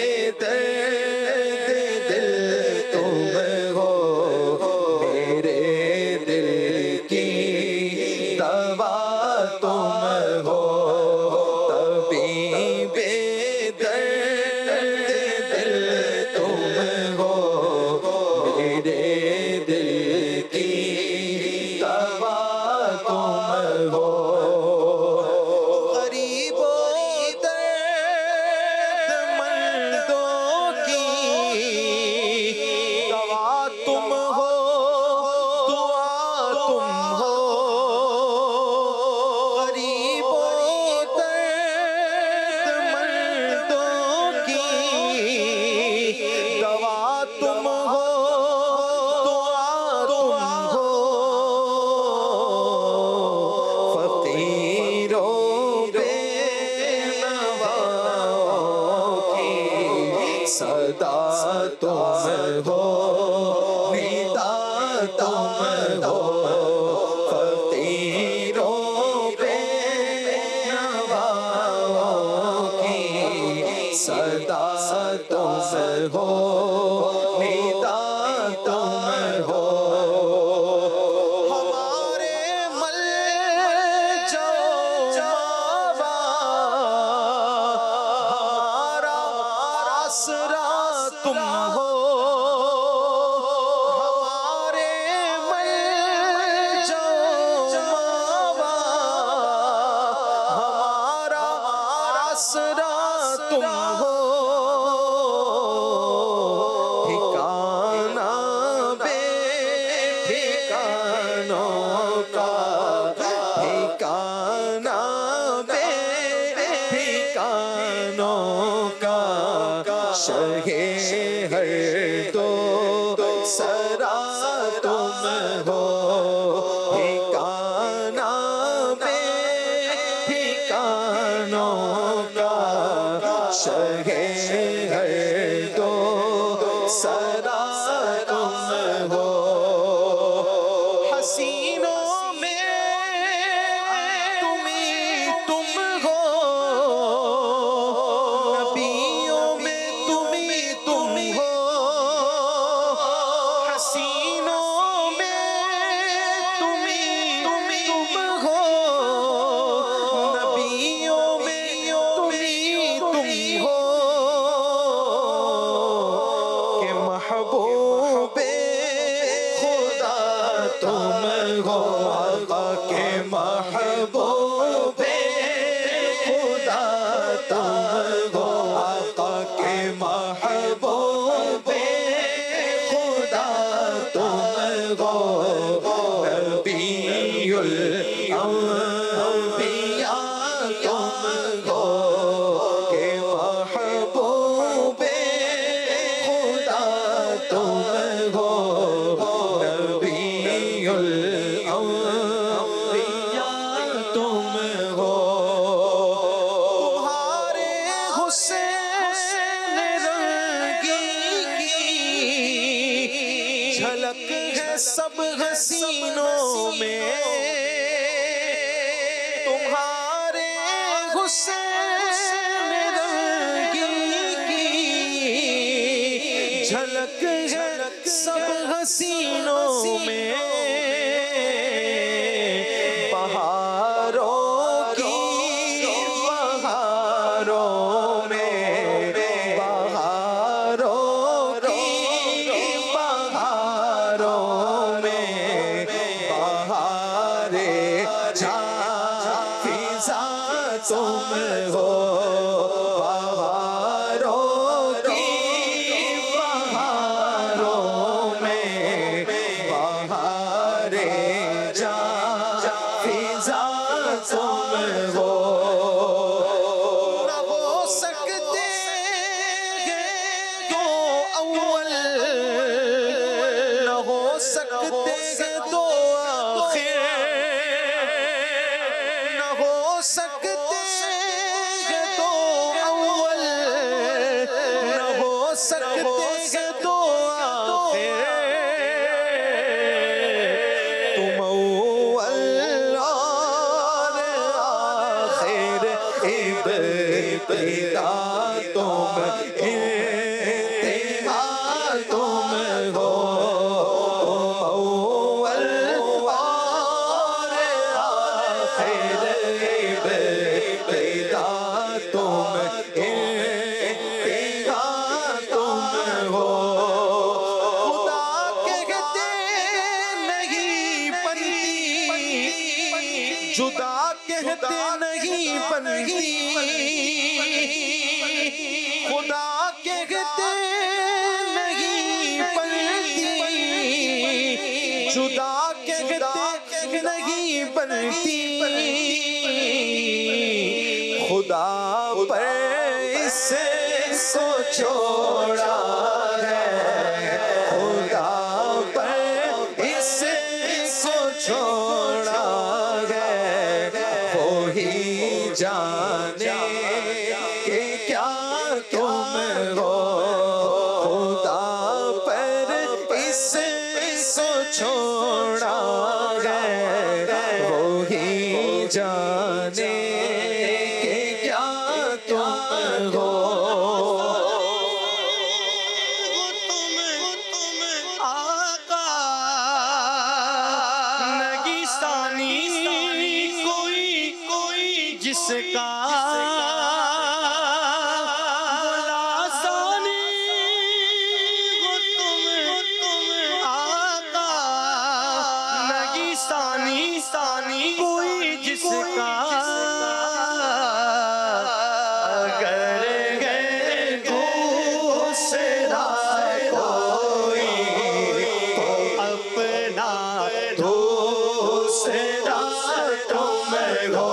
درد دل تم ہو. میرے دل کی دوا تم ہو. طبیب درد دل تم ہو. میرے دل کی دوا تم ہو. غریبوں درد مندوں کی دوا تم ہو. دعا تم ہو. غریبوں درد مندوں کی دوا تم ہو. دعا تم ہو. فقیروں بے نواؤں کی صدا تم ہو. ندا تم ہو. فقیروں بے نواؤں کی صدا تم ہو. ندا تم ہو. ہمارے مل جاؤ ہمارا آسرا تم ہو. ہمارے مل جاؤ ہمارا آسرا تم ہو. ٹھکانہ بے ٹھکانوں کا. ٹھکانہ بے ٹھکانوں کا. شہ ہر دو سرا تم ہو. ٹھکانہ بے ٹھکانوں کا. شہ ہر دو سرا تم ہو. حسینوں میں تمہیں تم ہو. نبیوں میں تمہیں تم ہو. حسینوں میں تمہیں تم ہو. نبیوں میں تمہیں تم ہو. کہ محبوب خدا تم ہو. آقا کے محبوب خدا تم ہو. آقا کے محبوب خدا تم ہو. نبی الانبیاء تم ہو. کہ محبوب خدا جھلک ہے سب حسینوں میں تمہارے حسین رنگی کی جھلک ہے سب حسینوں میں بہاروں کی بہاروں میں بہاروں کی بہاروں میں بہارے جہاں فضا تم ہو بہاروں کی بہاروں میں بہارے جہاں فضا تم ہو نہ ہو سکتے ہیں دو اول نہ ہو سکتے ہیں دو آخر نہ ہو سکتے ہیں دو اول نہ ہو سکتے ہیں دو آخر تم اول اور آخر ابتدا تم انتہا تم ہو اول اور آخر ابتدا تم انتہا تم ہو خدا کہتے نہیں بنتی جدا کہتے نہیں بنتی خدا کہتے نہیں بنتی جدا کہتے نہیں بنتی خدا پر اس کو چھوڑا ہے خدا پر اس کو چھوڑا ہے وہی جانے کہ کیا تم ہو خدا پر اس کو چھوڑا ہے وہی جانے کہ کیا تم ہو جس کا بلا ثانی ہو تم آقا نگی ثانی ثانی کوئی جس کا اگر گئے دوسرا کوئی تو اپنا دوسرا تم ہو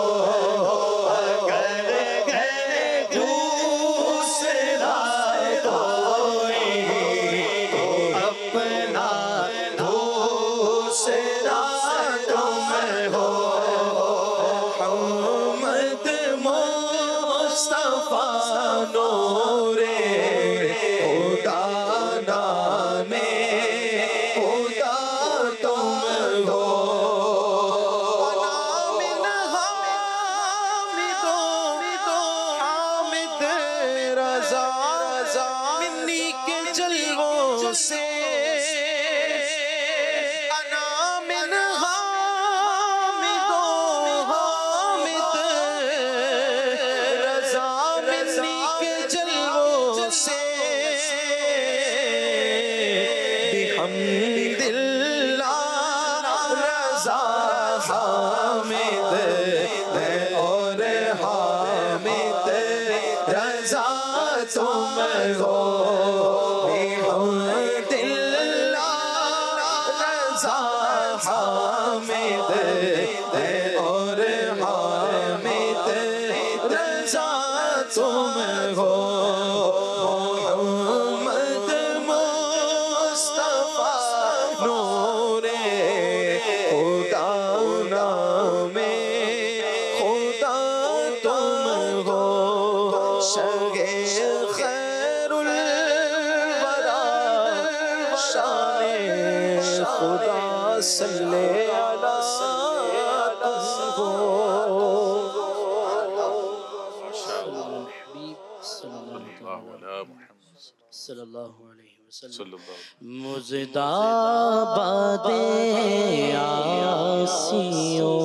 خیر الورا شان خدا صلی علی صلی اللہ علیہ وسلم صلی اللہ مزدہ باد آسیوں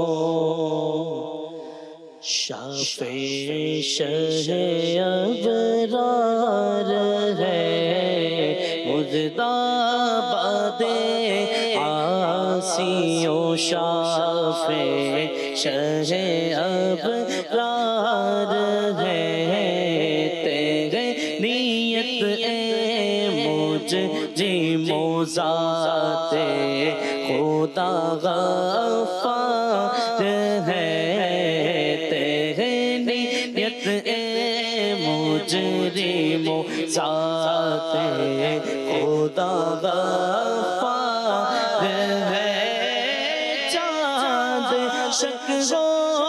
شافع شہ ابرار ہے مزدہ باد آسیوں شافع شہ ابرار ہے جی موزات خدا غفار ہے تیرے نیت اے مجرموں ذات خدا غفار ہے چاند شک ہو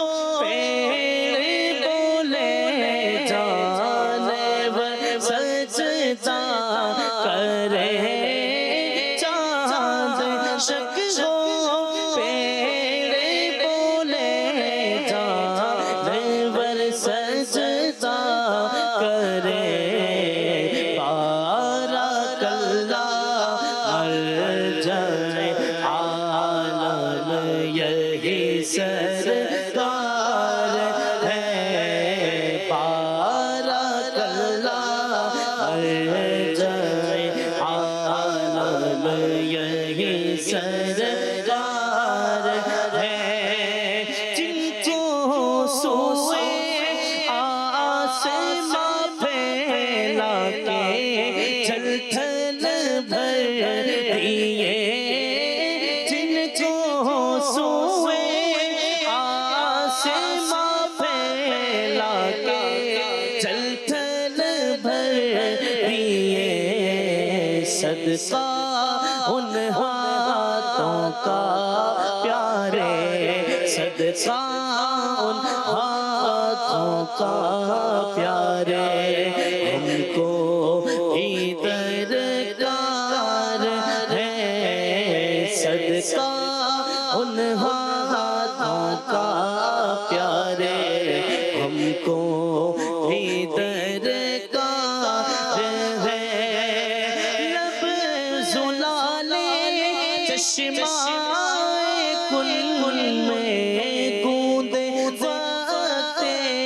صدقہ ان ہاتھوں کا پیارے صدقہ ان ہاتھوں کا پیارے ہم کو ہی درکار ہے صدقہ ان ہاتھوں کا پیارے ہم کو ہی درکار ہے چشمائے کل میں گوندے وقت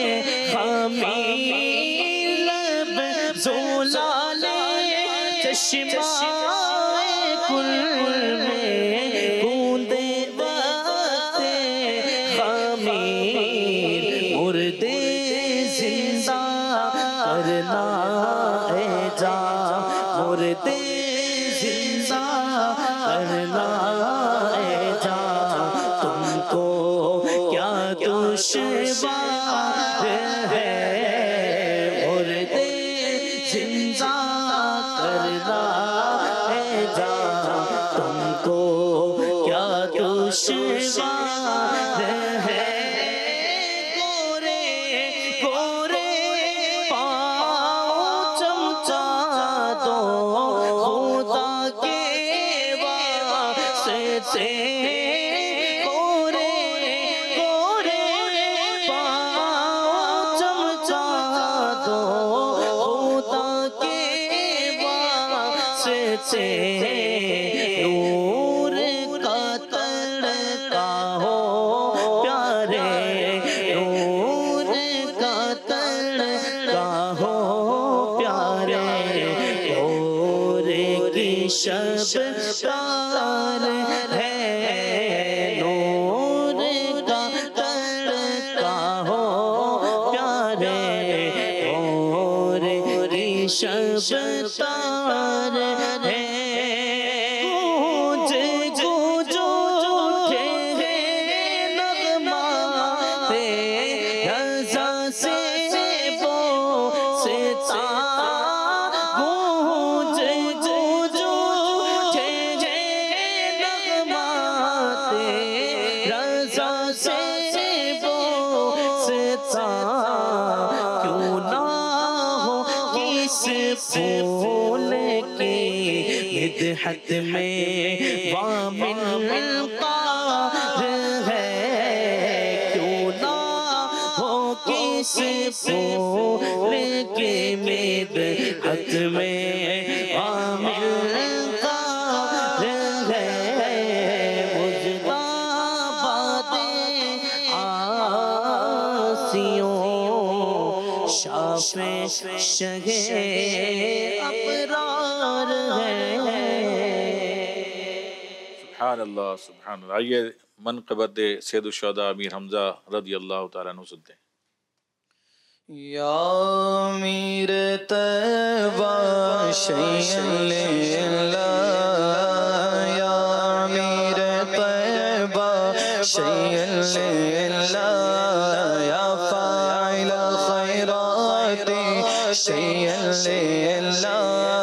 خامی لب زلالے چشمائے کل میں گوندے وقت خامی مردے زندہ کرنا ہے جا مردے زندہ کرنا ہے جا تم کو کیا دشوار ہے مردے زندہ کرنا ہے جا تم کو کیا دشوار ہے گورے گورے پاؤں چمچا دو خدا کے سے گورے گورے پاؤں چمچا دو خدا کے واسطے نور کا تڑکا ہو پیارے نور کا تڑکا ہو پیارے گورے کی شب تار ہے نور کا تڑکا ہو پیارے گورے کی شب تار ہے گونج گونج اٹھے نغمات رضا سے وہ ستا گونج گونج اٹھے نغمات رضا سے وہ ستا کیوں نہ ہو کس پھول مدحت میں وامل قار ہے، کیوں نہ ہو کس پھول کی مدحت میں وامل قار ہے، مجتبی آسیوں شافع شہ ابرار ہے۔ سبحان اللہ سبحان اللہ۔ آئیے منقبت سید الشہداء امیر حمزہ رضی اللہ تعالیٰ عنہ سنتے ہیں۔ یا امیر طیبہ شیئا للہ، یا امیر طیبہ شیئا للہ، یا فاعل الخیرات شیئا للہ،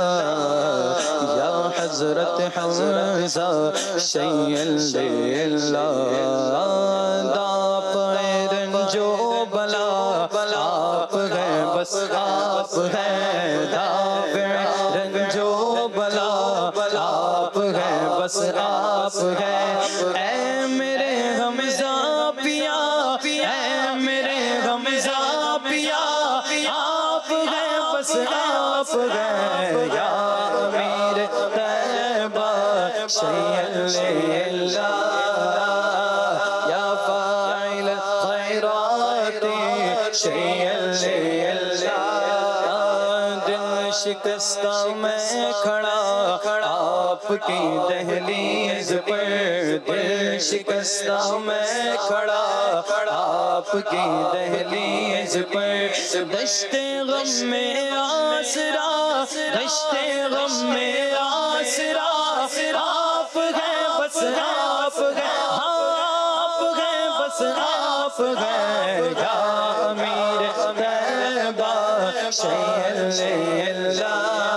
یا حضرت حمزہ شیئا للہ، داپ رنجو بلا آپ ہیں بس آپ ہیں، دافع رنجو بلا آپ ہیں بس آپ ہیں، اے میرے حمزہ پیا، اے میرے حمزہ پیا، آپ ہیں بس آپ ہیں، یا امیر طیبہ شیئا للہ، یا فاعل خیرات شیئا للہ، دل شکستہ میں کھڑا آپ کی دہلیز پر، دل شکستہ میں کھڑا آپ کی دہلیز پر، دشت غم میں آسرا، دشت غم میں آسرا، آپ ہیں بس آپ ہیں، آپ ہیں بس آپ ہیں، یا امیر طیبہ شیئا للہ،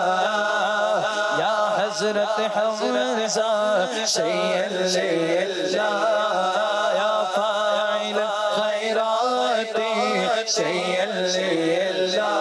یا حضرت حمزہ شیئا للہ، یا فاعل خیرات شیئا للہ،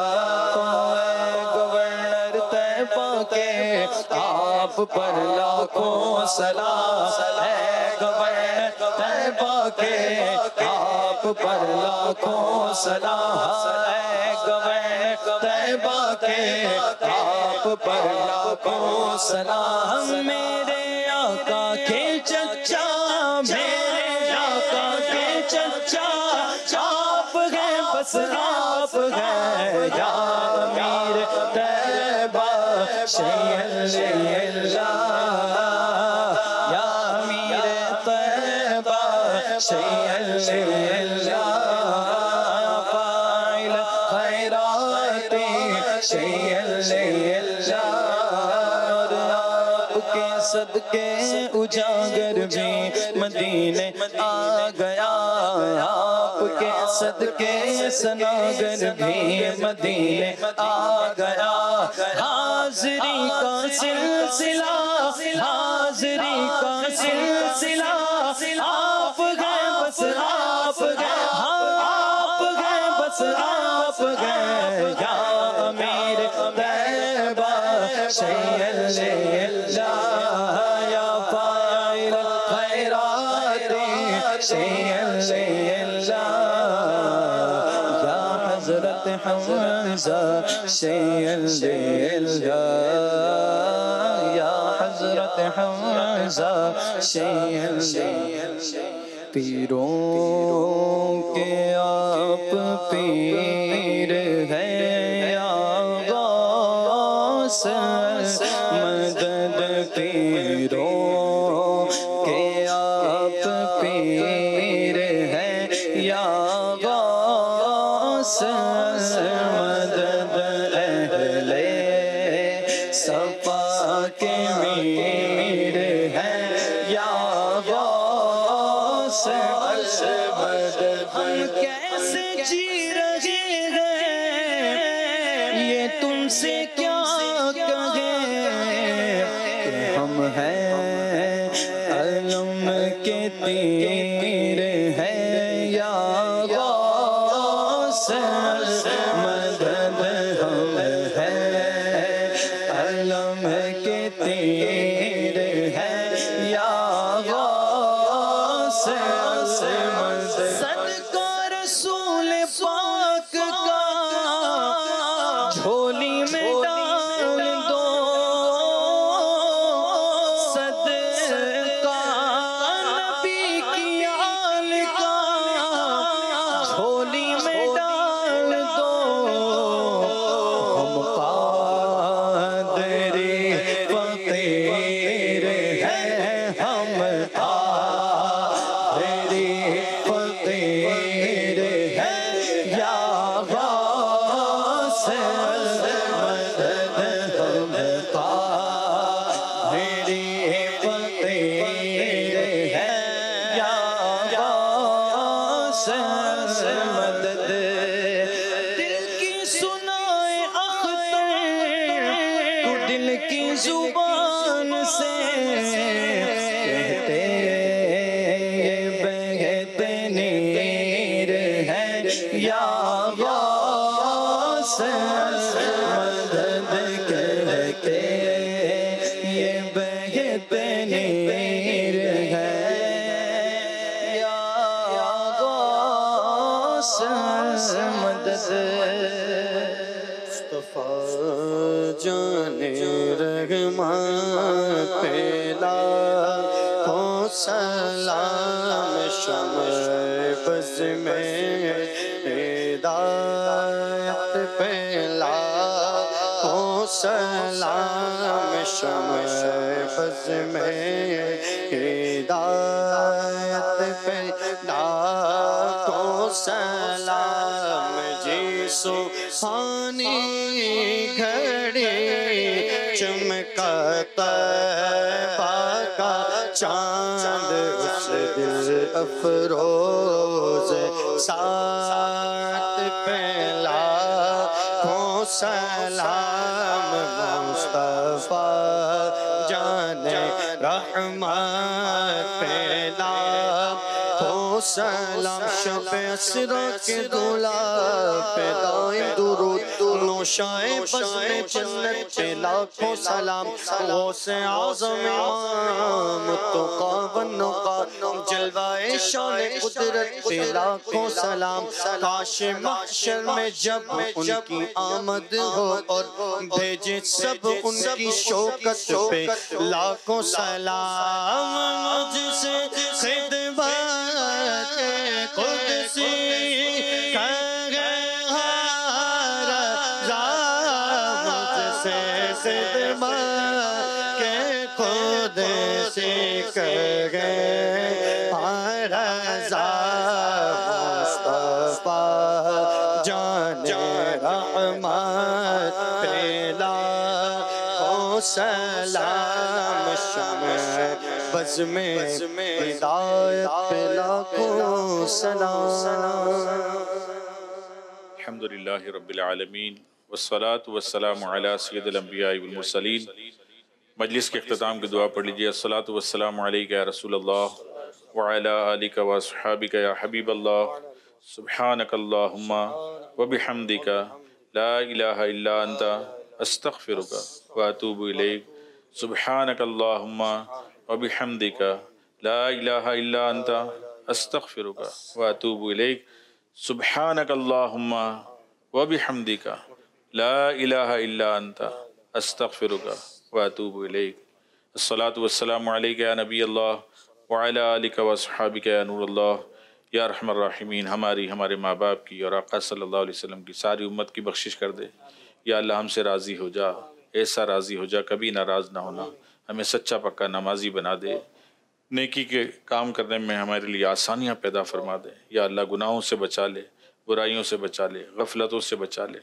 گورنر طیبہ کے آپ پر لاکھوں سلام، اے گورنر طیبہ کے آپ پر لاکھوں سلام، اے گورنر طیبہ کے آپ پر لاکھوں سلام، میرے آقا کے چچا، میرے آقا کے چچا، آپ ہیں بس آپ ہیں، یا امیر طیبہ شیئا للہ، یا امیر طیبہ شیئا للہ، فاعل خیرات شیئا للہ، اور آپ کے صدقے اجاگر بھی مدینے آ گیا، آپ کے صدقے سناگر بھی مدینے آ گیا، حاضری کا سلسلہ، حاضری کا سلسلہ، آپ ہیں بس آپ ہیں، آپ ہیں بس آپ ہیں، یا امیر طیبہ شیئا للہ، یا فاعل خیرات شیئا للہ، یا حضرت حمزہ شیئا للہ، یا حضرت حمزہ شیئا للہ، پیروں کے آپ پیر ہیں، یا غوث مدد، پیروں کے آپ پیر ہیں، یا غوث مدد، اہل صفا کے میر ہیں، یا غوث مدد، ہم کیسے جی رہے ہیں یہ تم سے کیا کہیں، کہ ہم ہیں علم کے تیر ہیں، یا غوث مدد، ہم ہیں علم کے تیر کہتے بہت نیر ہے یا غوث مدد کہتے یہ بہت نیر ہے یا غوث مدد مصطفیٰ جان رحمان پہلا کو سلام شمع بز میں ہدایت پہلا کو سلام شمع بز میں ہدایت پہلا کو سلام جی سبحانی گھڑی چمکا طیبہ کا چاند اس دل افروز سات پہلا کو سلام مصطفیٰ جان رحمت پہلا کو سلام شب اسرا کے دولا پیدائے درود نوشائے بزم جنت پہ لاکھوں سلام غوث اعظم امام تقا والنقا جلوائے شان قدرت پہ لاکھوں سلام کاش محشر میں جب ان کی آمد ہو اور بھیجے سب ان کی شوکت پہ لاکھوں سلام مجھ سے خدمت قدسی خدمت کے خود سے کرے رضا مصطفیٰ جان رحمت پہلا کو سلام شمع بز میں ہدایت پہلا کو سلام. الحمدللہ رب العالمین والصلاة والسلام علی سید الانبیاء والمرسلین. مجلس کے اختتام کی دعا پڑھ لیجئے. الصلاة والسلام علیکہ یا رسول اللہ وعلی آلک واصحابک یا حبیب اللہ. سبحانک اللہم وبحمدک لا الہ الا انت استغفرک واتوب الیک. سبحانک اللہم وبحمدک لا الہ الا انت استغفرک واتوب الیک. سبحانک اللہم وبحمدک لا الہ الا انت استغفرک واتوب الیک. الصلاة والسلام علیکہ یا نبی اللہ وعلی آلک واصحابک یا نور اللہ. یا رحم الراحمین ہماری ہمارے ماں باپ کی اور آقا صلی اللہ علیہ وسلم کی ساری امت کی بخشش کر دے. یا اللہ ہم سے راضی ہو جا، ایسا راضی ہو جا کبھی ناراض نہ ہونا. ہمیں سچا پکا نمازی بنا دے. نیکی کے کام کرنے میں ہمارے لیے آسانیاں پیدا فرما دے. یا اللہ گناہوں سے بچا لے، برائیوں سے بچا لے، غفلتوں سے بچا لے.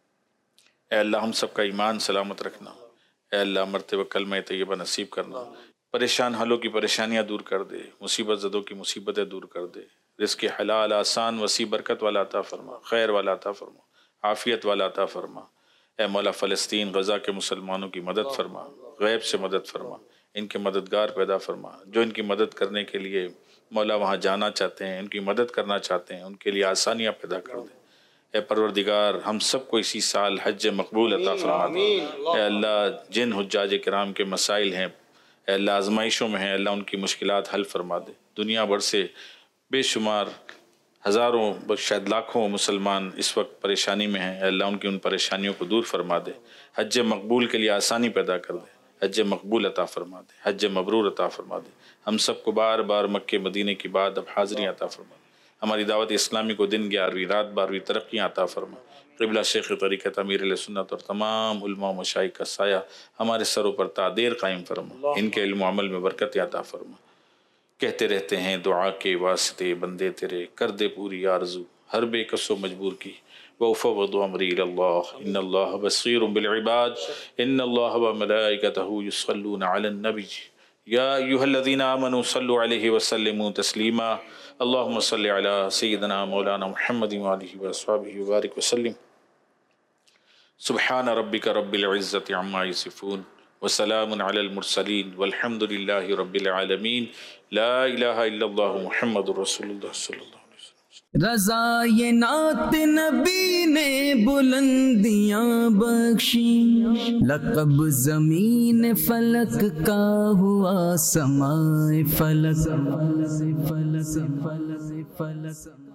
اے اللہ ہم سب کا ایمان سلامت رکھنا. اے اللہ مرتے وقت کلمہ طیبہ نصیب کرنا. پریشان حالوں کی پریشانیاں دور کر دے، مصیبت زدوں کی مصیبتیں دور کر دے. رزق حلال آسان وسیع برکت والا عطا فرما، خیر والا عطا فرما، عافیت والا عطا فرما. اے مولا فلسطین غزہ کے مسلمانوں کی مدد فرما، غیب سے مدد فرما. ان کے مددگار پیدا فرما جو ان کی مدد کرنے کے لیے مولا وہاں جانا چاہتے ہیں، ان کی مدد کرنا چاہتے ہیں، ان کے لیے آسانیاں پیدا کر دے. اے پروردگار ہم سب کو اسی سال حج مقبول عطا فرما دے. اے اللہ جن حجاج کرام کے مسائل ہیں، اے اللہ آزمائشوں میں ہیں، اللہ ان کی مشکلات حل فرما دے. دنیا بھر سے بے شمار ہزاروں شاید لاکھوں مسلمان اس وقت پریشانی میں ہیں. اے اللہ ان کی ان پریشانیوں کو دور فرما دے. حج مقبول کے لیے آسانی پیدا کر دے. حج مقبول عطا فرما دے، حج مبرور عطا فرما دے. ہم سب کو بار بار مکے مدینے کی بعد اب حاضریاں عطا فرما دے. ہماری دعوت اسلامی کو دن گیارہویں رات بارہویں ترقیاں عطا فرما. قبلہ شیخ طریقت امیر علیہ سنت اور تمام علماء و مشائخ کا سایہ ہمارے سروں پر تعدیر قائم فرما. ان کے علم و عمل میں برکت عطا فرما. کہتے رہتے ہیں دعا کے واسطے بندے تیرے، کر دے پوری آرزو ہر بے کس و مجبور کی. وَأُفَوِّضُ أَمْرِي إِلَى اللَّهِ إِنَّ اللَّهَ بَصِيرٌ بِالْعِبَادِ إِنَّ اللَّهَ وَمَلَائِكَتَهُ يُصَلُّونَ عَلَى النَّبِيِّ يَا أَيُّهَا الَّذِينَ آمَنُوا صَلُّوا عَلَيْهِ وَسَلِّمُوا تَسْلِيمًا. اللهم صل على سيدنا مولانا محمد وآله وأصحابه وبارك وسلم. سبحان ربك رب العزة عما يصفون وسلام علی المرسلین والحمد للہ رب العالمین. لا الہ الا اللہ محمد رسول اللہ صلی اللہ علیہ وسلم. رضا یہ نعت نبی نے بلندیاں بخشی، لقب زمین فلک کا ہوا سمائے فلک.